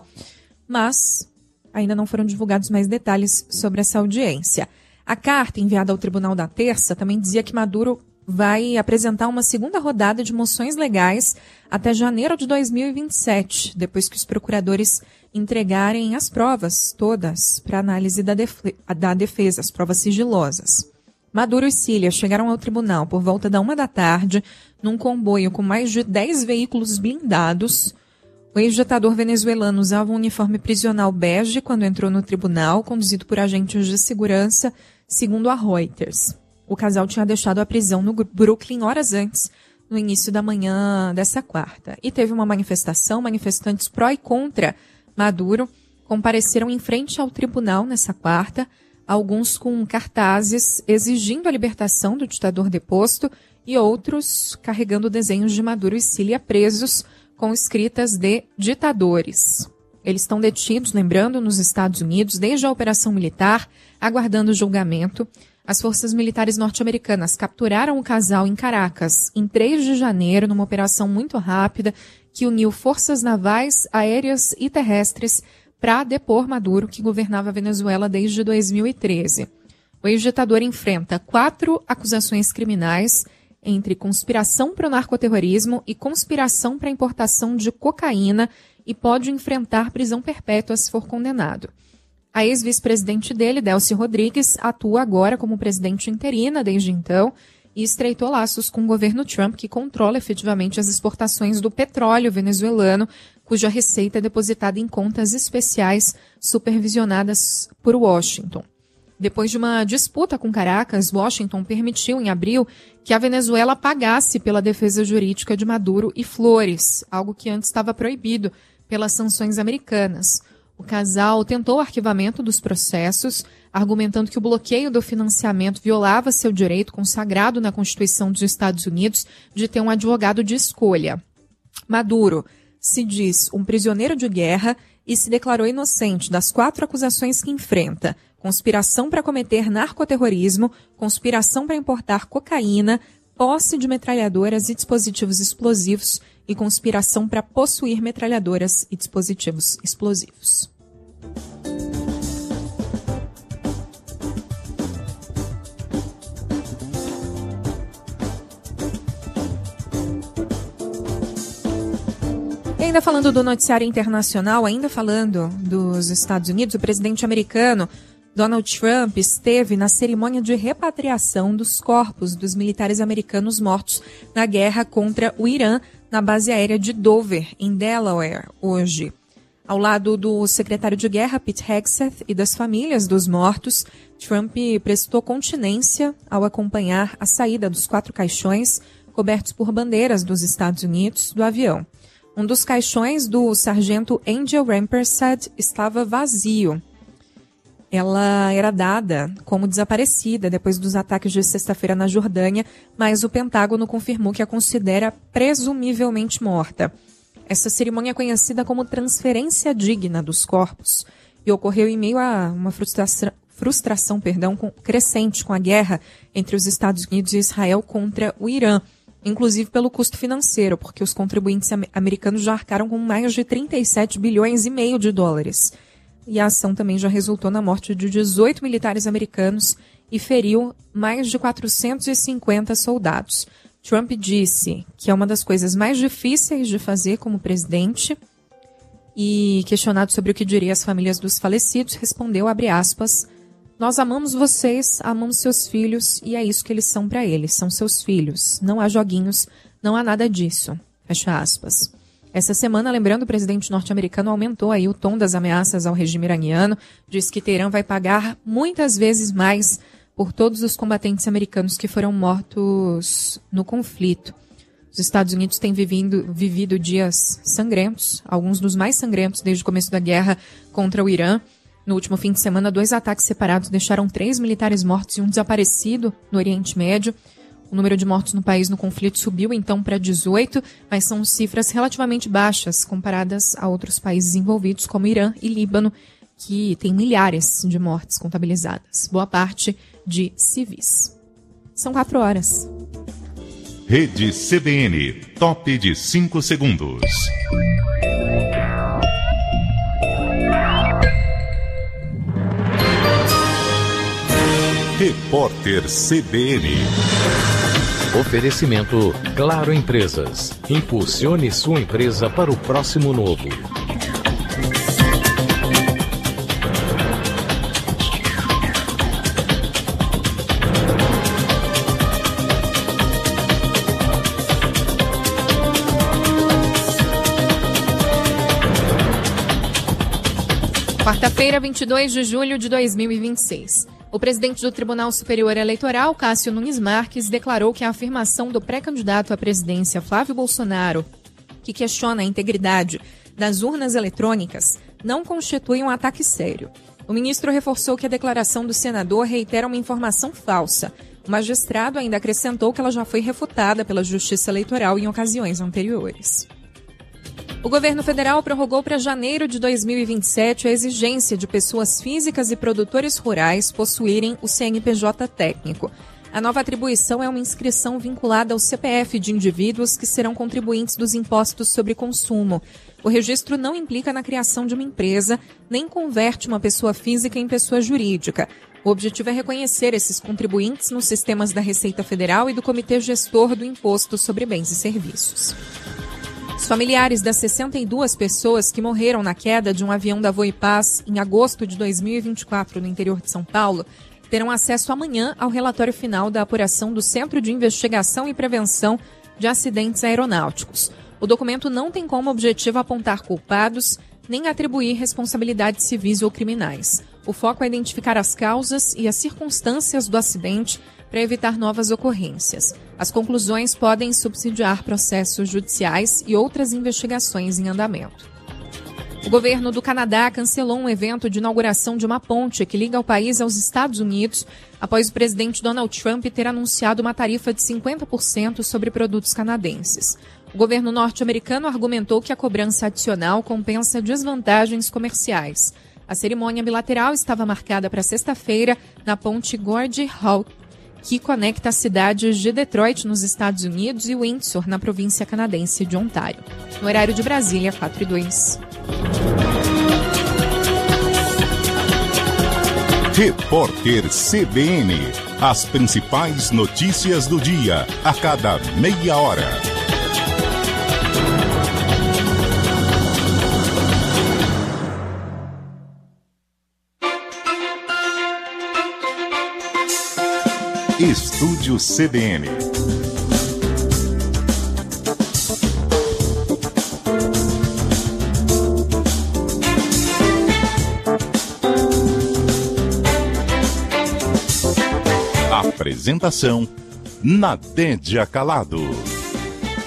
Speaker 2: Mas ainda não foram divulgados mais detalhes sobre essa audiência. A carta enviada ao tribunal da terça também dizia que Maduro vai apresentar uma segunda rodada de moções legais até janeiro de 2027, depois que os procuradores entregarem as provas todas para análise da defesa, as provas sigilosas. Maduro e Cília chegaram ao tribunal por volta da 1h num comboio com mais de 10 veículos blindados. O ex-ditador venezuelano usava um uniforme prisional bege quando entrou no tribunal, conduzido por agentes de segurança, segundo a Reuters. O casal tinha deixado a prisão no Brooklyn horas antes, no início da manhã dessa quarta. E teve uma manifestação, manifestantes pró e contra Maduro compareceram em frente ao tribunal nessa quarta, alguns com cartazes exigindo a libertação do ditador deposto e outros carregando desenhos de Maduro e Cília presos com escritas de ditadores. Eles estão detidos, lembrando, nos Estados Unidos desde a operação militar, aguardando o julgamento. As forças militares norte-americanas capturaram o casal em Caracas em 3 de janeiro, numa operação muito rápida que uniu forças navais, aéreas e terrestres para depor Maduro, que governava a Venezuela desde 2013. O ex-ditador enfrenta 4 acusações criminais, entre conspiração para o narcoterrorismo e conspiração para a importação de cocaína, e pode enfrentar prisão perpétua se for condenado. A ex-vice-presidente dele, Delcy Rodrigues, atua agora como presidente interina desde então e estreitou laços com o governo Trump, que controla efetivamente as exportações do petróleo venezuelano, cuja receita é depositada em contas especiais supervisionadas por Washington. Depois de uma disputa com Caracas, Washington permitiu, em abril, que a Venezuela pagasse pela defesa jurídica de Maduro e Flores, algo que antes estava proibido pelas sanções americanas. O casal tentou o arquivamento dos processos, argumentando que o bloqueio do financiamento violava seu direito consagrado na Constituição dos Estados Unidos de ter um advogado de escolha. Maduro se diz um prisioneiro de guerra e se declarou inocente das 4 acusações que enfrenta: conspiração para cometer narcoterrorismo, conspiração para importar cocaína, posse de metralhadoras e dispositivos explosivos e conspiração para possuir metralhadoras e dispositivos explosivos. E ainda falando do noticiário internacional, ainda falando dos Estados Unidos, o presidente americano Donald Trump esteve na cerimônia de repatriação dos corpos dos militares americanos mortos na guerra contra o Irã, na base aérea de Dover, em Delaware, hoje. Ao lado do secretário de guerra, Pete Hegseth, e das famílias dos mortos, Trump prestou continência ao acompanhar a saída dos 4 caixões cobertos por bandeiras dos Estados Unidos do avião. Um dos caixões do sargento Angel Rampersad estava vazio. Ela era dada como desaparecida depois dos ataques de sexta-feira na Jordânia, mas o Pentágono confirmou que a considera presumivelmente morta. Essa cerimônia é conhecida como transferência digna dos corpos e ocorreu em meio a uma frustração crescente com a guerra entre os Estados Unidos e Israel contra o Irã, inclusive pelo custo financeiro, porque os contribuintes americanos já arcaram com mais de 37 bilhões e meio de dólares. E a ação também já resultou na morte de 18 militares americanos e feriu mais de 450 soldados. Trump disse que é uma das coisas mais difíceis de fazer como presidente e, questionado sobre o que diria as famílias dos falecidos, respondeu, abre aspas, nós amamos vocês, amamos seus filhos e é isso que eles são para eles, são seus filhos. Não há joguinhos, não há nada disso. Fecha aspas. Essa semana, lembrando, o presidente norte-americano aumentou aí o tom das ameaças ao regime iraniano, disse que Teherã vai pagar muitas vezes mais por todos os combatentes americanos que foram mortos no conflito. Os Estados Unidos têm vivido dias sangrentos, alguns dos mais sangrentos desde o começo da guerra contra o Irã. No último fim de semana, 2 ataques separados deixaram 3 militares mortos e um desaparecido no Oriente Médio. O número de mortos no país no conflito subiu então para 18, mas são cifras relativamente baixas comparadas a outros países envolvidos, como Irã e Líbano, que têm milhares de mortes contabilizadas, boa parte de civis. São 4 horas.
Speaker 4: Rede CBN, top de 5 segundos. Repórter CBN.
Speaker 6: Oferecimento Claro Empresas. Impulsione sua empresa para o próximo novo.
Speaker 2: Quarta-feira, 22 de julho de 2026. O presidente do Tribunal Superior Eleitoral, Cássio Nunes Marques, declarou que a afirmação do pré-candidato à presidência, Flávio Bolsonaro, que questiona a integridade das urnas eletrônicas, não constitui um ataque sério. O ministro reforçou que a declaração do senador reitera uma informação falsa. O magistrado ainda acrescentou que ela já foi refutada pela Justiça Eleitoral em ocasiões anteriores. O governo federal prorrogou para janeiro de 2027 a exigência de pessoas físicas e produtores rurais possuírem o CNPJ técnico. A nova atribuição é uma inscrição vinculada ao CPF de indivíduos que serão contribuintes dos impostos sobre consumo. O registro não implica na criação de uma empresa, nem converte uma pessoa física em pessoa jurídica. O objetivo é reconhecer esses contribuintes nos sistemas da Receita Federal e do Comitê Gestor do Imposto sobre Bens e Serviços. Os familiares das 62 pessoas que morreram na queda de um avião da Voipaz em agosto de 2024 no interior de São Paulo terão acesso amanhã ao relatório final da apuração do Centro de Investigação e Prevenção de Acidentes Aeronáuticos. O documento não tem como objetivo apontar culpados nem atribuir responsabilidades civis ou criminais. O foco é identificar as causas e as circunstâncias do acidente para evitar novas ocorrências. As conclusões podem subsidiar processos judiciais e outras investigações em andamento. O governo do Canadá cancelou um evento de inauguração de uma ponte que liga o país aos Estados Unidos após o presidente Donald Trump ter anunciado uma tarifa de 50% sobre produtos canadenses. O governo norte-americano argumentou que a cobrança adicional compensa desvantagens comerciais. A cerimônia bilateral estava marcada para sexta-feira na ponte Gordie Howe, que conecta as cidades de Detroit, nos Estados Unidos, e Windsor, na província canadense de Ontário. No horário de Brasília, 4:02.
Speaker 4: Repórter CBN. As principais notícias do dia, a cada meia hora. Estúdio CBN. Apresentação: Nadédia Calado.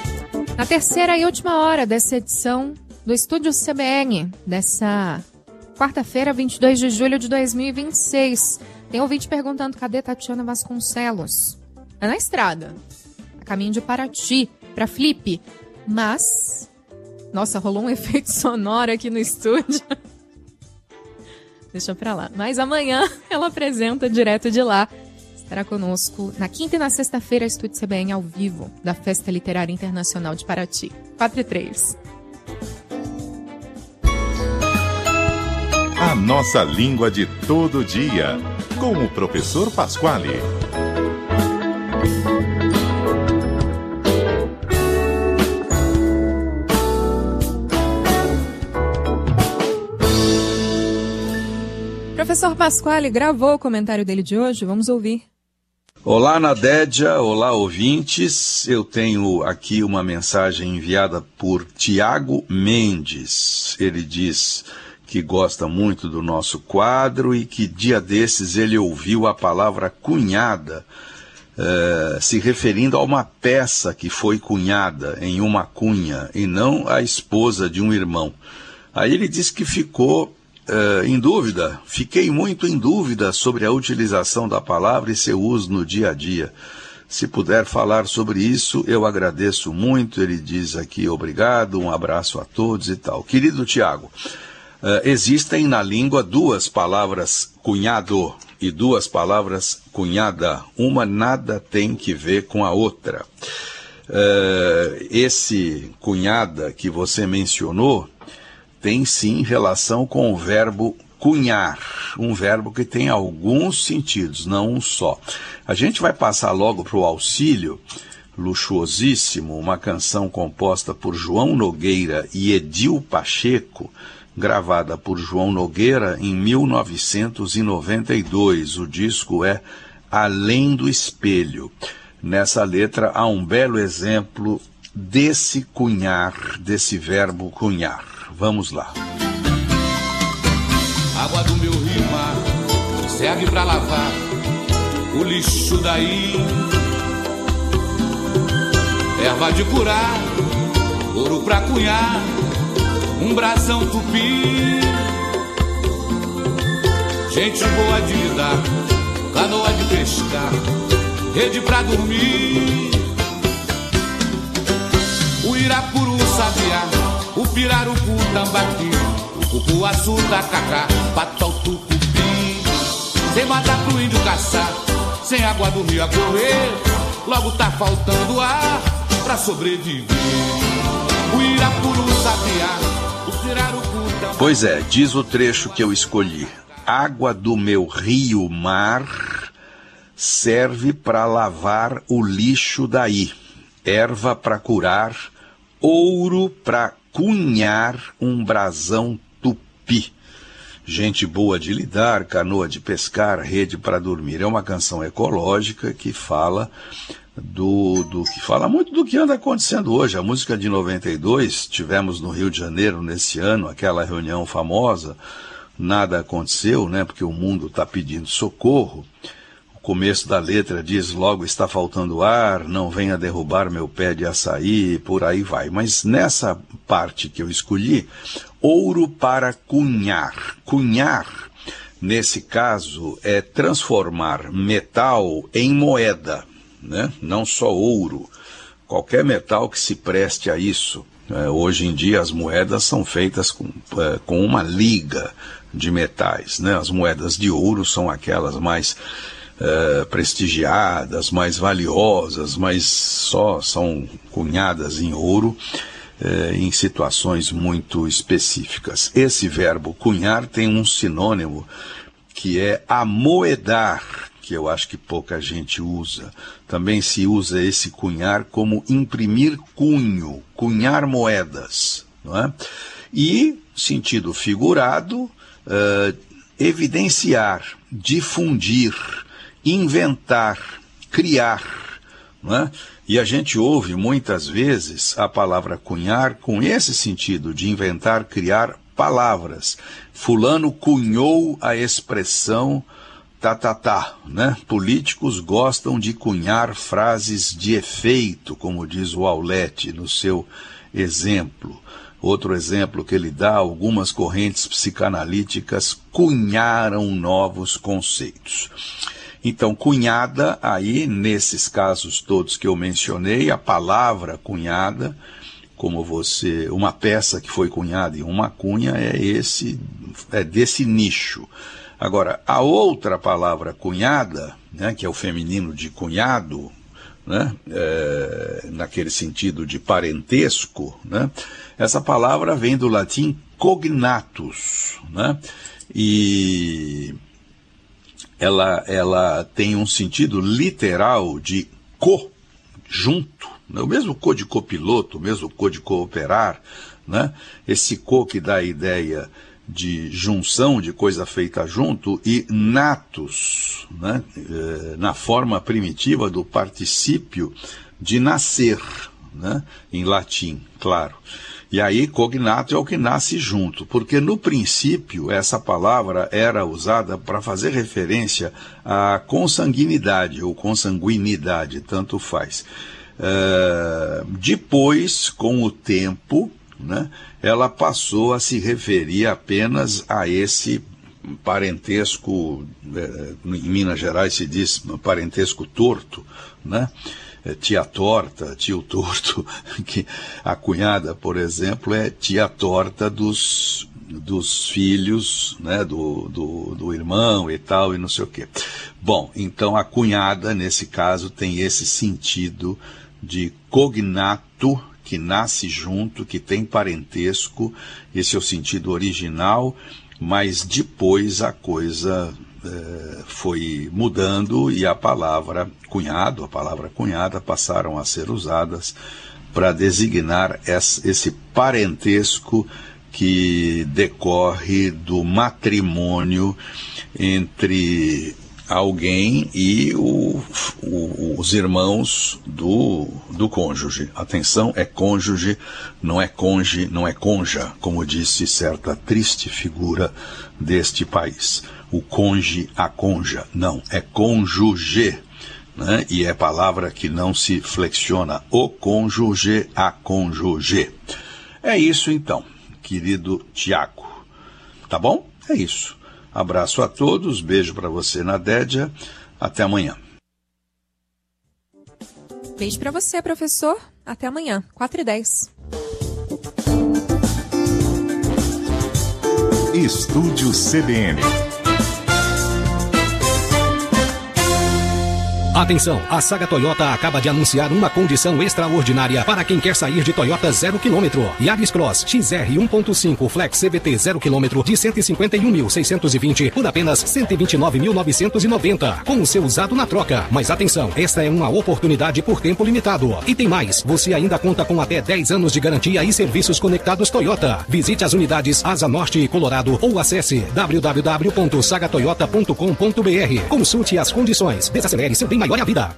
Speaker 2: Na terceira e última hora dessa edição do Estúdio CBN, dessa Quarta-feira, 22 de julho de 2026. Tem ouvinte perguntando cadê Tatiana Vasconcelos. É na estrada, a caminho de Paraty, para Flip. Mas, nossa, rolou um efeito sonoro aqui no estúdio. Deixa pra lá. Mas amanhã ela apresenta direto de lá. Estará conosco na quinta e na sexta-feira, Estúdio CBN ao vivo, da Festa Literária Internacional de Paraty. 4:03.
Speaker 4: A nossa língua de todo dia, com o professor Pasquale.
Speaker 2: Professor Pasquale gravou o comentário dele de hoje, vamos ouvir.
Speaker 20: Olá, Nadédia, olá, ouvintes. Eu tenho aqui uma mensagem enviada por Tiago Mendes. Ele diz que gosta muito do nosso quadro e que dia desses ele ouviu a palavra cunhada, se referindo a uma peça que foi cunhada em uma cunha e não a esposa de um irmão. Aí ele disse que ficou em dúvida, fiquei muito em dúvida sobre a utilização da palavra e seu uso no dia a dia. Se puder falar sobre isso, eu agradeço muito. Ele diz aqui, obrigado, um abraço a todos e tal. Querido Tiago, existem na língua duas palavras cunhado e duas palavras cunhada. Uma nada tem que ver com a outra. Esse cunhada que você mencionou tem sim relação com o verbo cunhar, um verbo que tem alguns sentidos, não um só. A gente vai passar logo para o Auxílio, luxuosíssimo, uma canção composta por João Nogueira e Edil Pacheco, gravada por João Nogueira em 1992. O disco é Além do Espelho. Nessa letra há um belo exemplo desse cunhar, desse verbo cunhar. Vamos lá.
Speaker 21: Água do meu rio mar serve pra lavar o lixo daí. Erva de curar, ouro pra cunhar, um brasão tupi. Gente boa de lidar, canoa de pescar, rede pra dormir. O irapuru, o sabiá, o pirarucu, tambaqui, o cupuaçu, tacacá, patau, tucupi. Sem matar pro índio caçar, sem água do rio a correr, logo tá faltando ar pra sobreviver. O irapuru, o sabiá, o pirarucu, tambaqui.
Speaker 20: Pois é, diz o trecho que eu escolhi. Água do meu rio mar serve para lavar o lixo daí, erva para curar, ouro para cunhar, um brasão tupi. Gente boa de lidar, canoa de pescar, rede para dormir. É uma canção ecológica que fala fala muito do que anda acontecendo hoje. A música de 92, tivemos no Rio de Janeiro nesse ano, aquela reunião famosa. Nada aconteceu, né? Porque o mundo está pedindo socorro. O começo da letra diz, logo está faltando ar, não venha derrubar meu pé de açaí, por aí vai. Mas nessa parte que eu escolhi, ouro para cunhar. Cunhar, nesse caso, é transformar metal em moeda, né? Não só ouro, qualquer metal que se preste a isso. Hoje em dia as moedas são feitas com uma liga de metais, né? As moedas de ouro são aquelas mais prestigiadas, mais valiosas, mas só são cunhadas em ouro em situações muito específicas. Esse verbo cunhar tem um sinônimo que é amoedar, que eu acho que pouca gente usa. Também se usa esse cunhar como imprimir cunho, cunhar moedas, não é? E, sentido figurado, evidenciar, difundir, inventar, criar, não é? E a gente ouve muitas vezes a palavra cunhar com esse sentido de inventar, criar palavras. Fulano cunhou a expressão né? Políticos gostam de cunhar frases de efeito, como diz o Aulete no seu exemplo. Outro exemplo que ele dá: algumas correntes psicanalíticas cunharam novos conceitos. Então, cunhada, aí, nesses casos todos que eu mencionei, a palavra cunhada, como uma peça que foi cunhada em uma cunha, é desse nicho. Agora, a outra palavra cunhada, né, que é o feminino de cunhado, né, naquele sentido de parentesco, né, essa palavra vem do latim cognatus, né, e ela tem um sentido literal de junto, né, o mesmo co de copiloto, o mesmo co de cooperar, né, esse co que dá a ideia de junção, de coisa feita junto, e natus, né, na forma primitiva do particípio de nascer, né, em latim, claro. E aí, cognato é o que nasce junto, porque no princípio essa palavra era usada para fazer referência à consanguinidade ou consanguinidade, tanto faz. Depois, com o tempo, né, ela passou a se referir apenas a esse parentesco, em Minas Gerais se diz parentesco torto, né? Tia torta, tio torto, que a cunhada, por exemplo, é tia torta dos filhos, né, do irmão e tal, e não sei o quê. Bom, então a cunhada, nesse caso, tem esse sentido de cognato, que nasce junto, que tem parentesco, esse é o sentido original, mas depois a coisa foi mudando e a palavra cunhada passaram a ser usadas para designar esse parentesco que decorre do matrimônio entre alguém e os irmãos do cônjuge. Atenção, é cônjuge, não é conge, não é conja, como disse certa triste figura deste país. O conge, a conja, não, é cônjuge, né? E é palavra que não se flexiona, o cônjuge, a cônjuge. É isso então, querido Tiago, tá bom? É isso. Abraço a todos, beijo para você na Dédia, até amanhã.
Speaker 2: Beijo para você, professor, até amanhã, 4h10.
Speaker 4: Estúdio CBN.
Speaker 1: Atenção, a Saga Toyota acaba de anunciar uma condição extraordinária para quem quer sair de Toyota 0 km. Yaris Cross XR 1.5 Flex CVT 0 km de 151.620 por apenas 129.990, com o seu usado na troca. Mas atenção, esta é uma oportunidade por tempo limitado. E tem mais, você ainda conta com até 10 anos de garantia e serviços conectados Toyota. Visite as unidades Asa Norte e Colorado ou acesse www.sagatoyota.com.br. Consulte as condições, desacelere seu bem maior é a vida.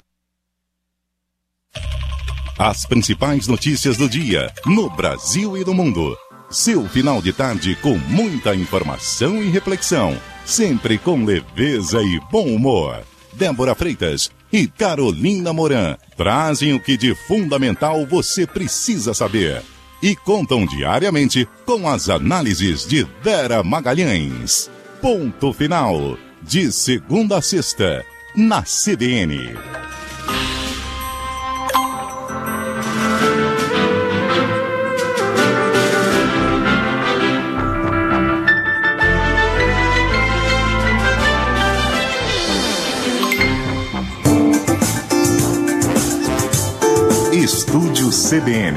Speaker 4: As principais notícias do dia, no Brasil e no mundo. Seu final de tarde com muita informação e reflexão. Sempre com leveza e bom humor. Débora Freitas e Carolina Moran trazem o que de fundamental você precisa saber. E contam diariamente com as análises de Vera Magalhães. Ponto final. De segunda a sexta. Na CBN. Estúdio CBN.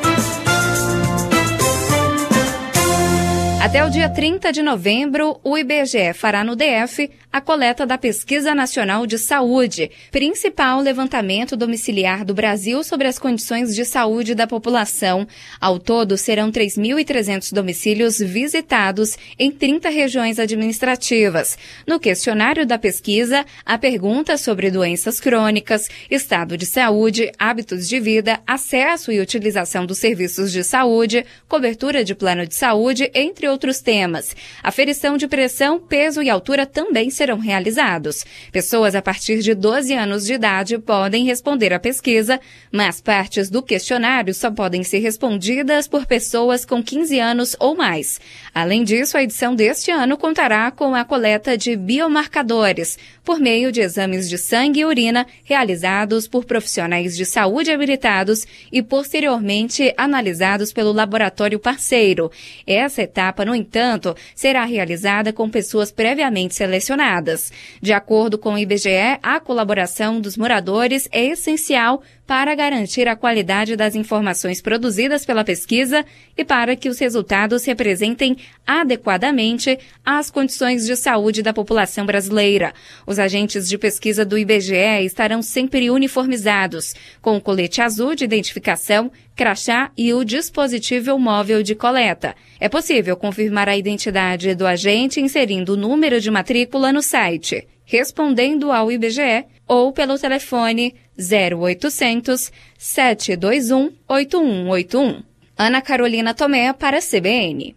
Speaker 7: Até o dia 30 de novembro, o IBGE fará no DF a coleta da Pesquisa Nacional de Saúde, principal levantamento domiciliar do Brasil sobre as condições de saúde da população. Ao todo, serão 3.300 domicílios visitados em 30 regiões administrativas. No questionário da pesquisa, há perguntas sobre doenças crônicas, estado de saúde, hábitos de vida, acesso e utilização dos serviços de saúde, cobertura de plano de saúde, entre outros temas. Aferição de pressão, peso e altura também serão realizados. Pessoas a partir de 12 anos de idade podem responder à pesquisa, mas partes do questionário só podem ser respondidas por pessoas com 15 anos ou mais. Além disso, a edição deste ano contará com a coleta de biomarcadores, por meio de exames de sangue e urina realizados por profissionais de saúde habilitados e posteriormente analisados pelo laboratório parceiro. Essa etapa, no entanto, será realizada com pessoas previamente selecionadas. De acordo com o IBGE, a colaboração dos moradores é essencial para garantir a qualidade das informações produzidas pela pesquisa e para que os resultados representem adequadamente as condições de saúde da população brasileira. Os agentes de pesquisa do IBGE estarão sempre uniformizados, com o colete azul de identificação, crachá e o dispositivo móvel de coleta. É possível confirmar a identidade do agente inserindo o número de matrícula no site, respondendo ao IBGE ou pelo telefone 0800 721 8181. Ana Carolina Tomé para a CBN.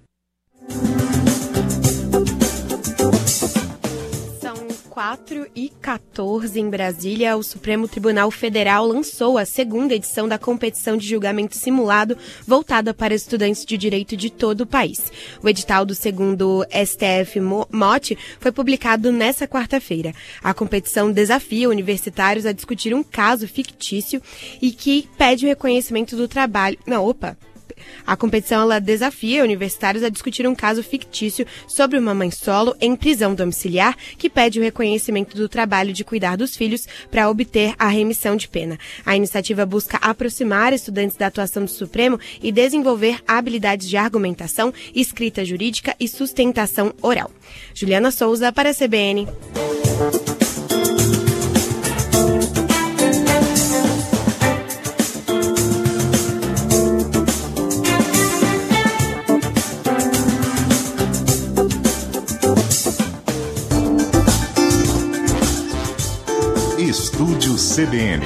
Speaker 9: São 4h14 em Brasília. O Supremo Tribunal Federal lançou a segunda edição da competição de julgamento simulado voltada para estudantes de direito de todo o país. O edital do segundo STF MOT foi publicado nesta quarta-feira. A competição desafia universitários a discutir um caso fictício e que pede o reconhecimento do trabalho... A competição ela desafia universitários a discutir um caso fictício sobre uma mãe solo em prisão domiciliar que pede o reconhecimento do trabalho de cuidar dos filhos para obter a remissão de pena. A iniciativa busca aproximar estudantes da atuação do Supremo e desenvolver habilidades de argumentação, escrita jurídica e sustentação oral. Juliana Souza para a CBN.
Speaker 4: Estúdio CBN.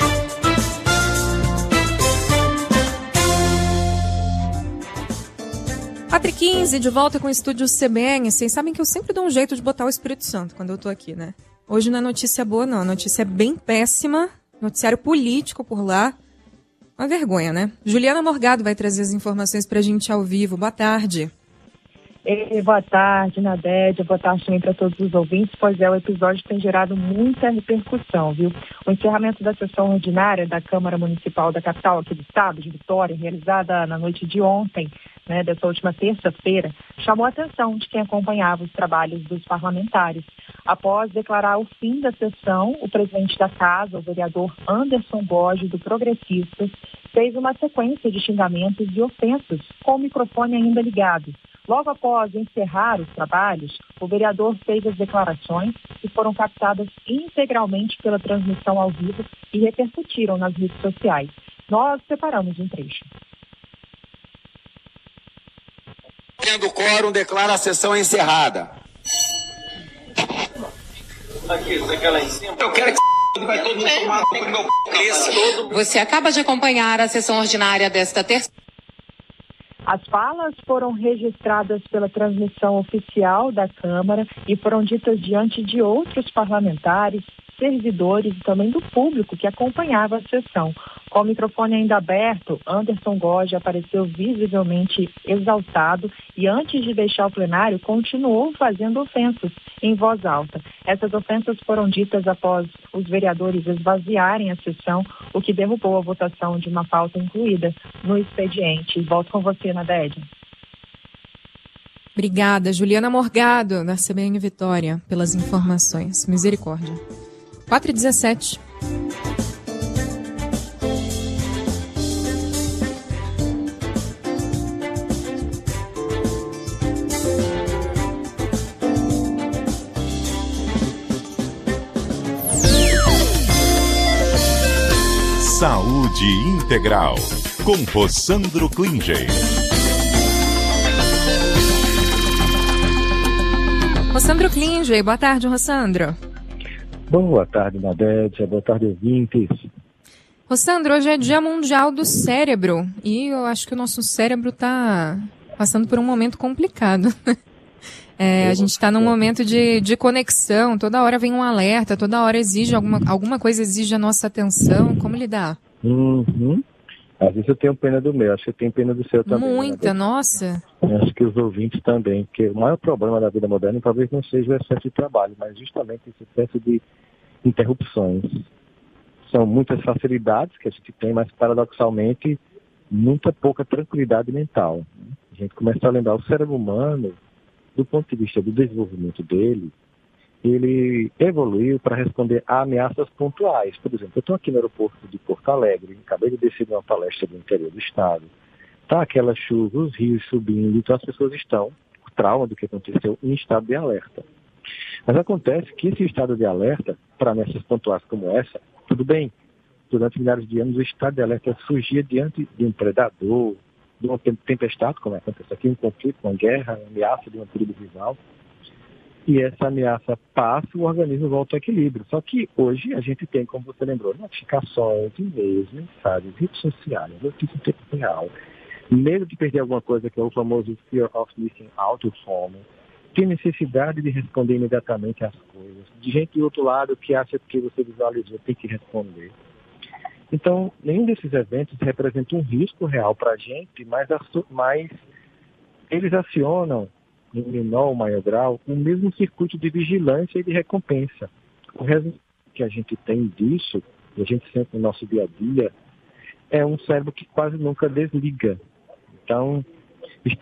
Speaker 2: Patri 15, de volta com o Estúdio CBN. Vocês sabem que eu sempre dou um jeito de botar o Espírito Santo quando eu tô aqui, né? Hoje não é notícia boa, não. A notícia é bem péssima. Noticiário político por lá. Uma vergonha, né? Juliana Morgado vai trazer as informações pra gente ao vivo. Boa tarde.
Speaker 22: Boa tarde, Nadédia. Boa tarde também para todos os ouvintes. Pois é, o episódio tem gerado muita repercussão, viu? O encerramento da sessão ordinária da Câmara Municipal da capital aqui do estado, de Vitória, realizada na noite de ontem, dessa última terça-feira, chamou a atenção de quem acompanhava os trabalhos dos parlamentares. Após declarar o fim da sessão, o presidente da casa, o vereador Anderson Góes, do Progressistas, fez uma sequência de xingamentos e ofensas, com o microfone ainda ligado. Logo após encerrar os trabalhos, o vereador fez as declarações que foram captadas integralmente pela transmissão ao vivo e repercutiram nas redes sociais. Nós separamos um trecho.
Speaker 23: Tendo quórum, declara a sessão encerrada.
Speaker 24: Aqui, você quer lá em cima? Eu quero que vai todo mundo tomar meu
Speaker 25: Você acaba de acompanhar a sessão ordinária desta terça.
Speaker 22: As falas foram registradas pela transmissão oficial da Câmara e foram ditas diante de outros parlamentares, servidores e também do público que acompanhava a sessão. Com o microfone ainda aberto, Anderson Góes apareceu visivelmente exaltado e, antes de deixar o plenário, continuou fazendo ofensas em voz alta. Essas ofensas foram ditas após os vereadores esvaziarem a sessão, o que derrubou a votação de uma pauta incluída no expediente. Volto com você, Nadédia.
Speaker 2: Obrigada, Juliana Morgado, da CBN Vitória, pelas informações. Misericórdia. 4h17.
Speaker 4: Saúde Integral, com Rossandro Klinger.
Speaker 2: Rossandro Klinger, boa tarde, Rossandro.
Speaker 26: Boa tarde, Nadédia, boa tarde, ouvintes.
Speaker 2: Rossandro, hoje é Dia Mundial do Cérebro e eu acho que o nosso cérebro tá passando por um momento complicado. A gente está num momento de conexão, toda hora vem um alerta, toda hora exige alguma coisa, exige a nossa atenção. Como lidar?
Speaker 26: Às vezes eu tenho pena do meu, acho que eu tenho pena do seu também.
Speaker 2: Muita, nossa.
Speaker 26: Acho que os ouvintes também, porque o maior problema da vida moderna talvez não seja o excesso de trabalho, mas justamente esse excesso de interrupções. São muitas facilidades que a gente tem, mas paradoxalmente muita pouca tranquilidade mental. A gente começa a lembrar o cérebro humano, do ponto de vista do desenvolvimento dele, ele evoluiu para responder a ameaças pontuais. Por exemplo, eu estou aqui no aeroporto de Porto Alegre, acabei de descer de uma palestra do interior do estado, está aquela chuva, os rios subindo, então as pessoas estão, por trauma do que aconteceu, em estado de alerta. Mas acontece que esse estado de alerta, para ameaças pontuais como essa, tudo bem, durante milhares de anos o estado de alerta surgia diante de um predador, de uma tempestade, como acontece aqui, um conflito, uma guerra, uma ameaça de um perigo rival. E essa ameaça passa, o organismo volta ao equilíbrio. Só que hoje a gente tem, como você lembrou, notificações, e-mails, mensagens, redes sociais, notícias em tempo real, medo de perder alguma coisa, que é o famoso fear of missing out of home, tem necessidade de responder imediatamente às coisas, de gente do outro lado que acha que você visualizou tem que responder. Então, nenhum desses eventos representa um risco real para a gente, mas eles acionam, em menor ou maior grau, o mesmo circuito de vigilância e de recompensa. O resultado que a gente tem disso, e a gente sente no nosso dia a dia, é um cérebro que quase nunca desliga. Então,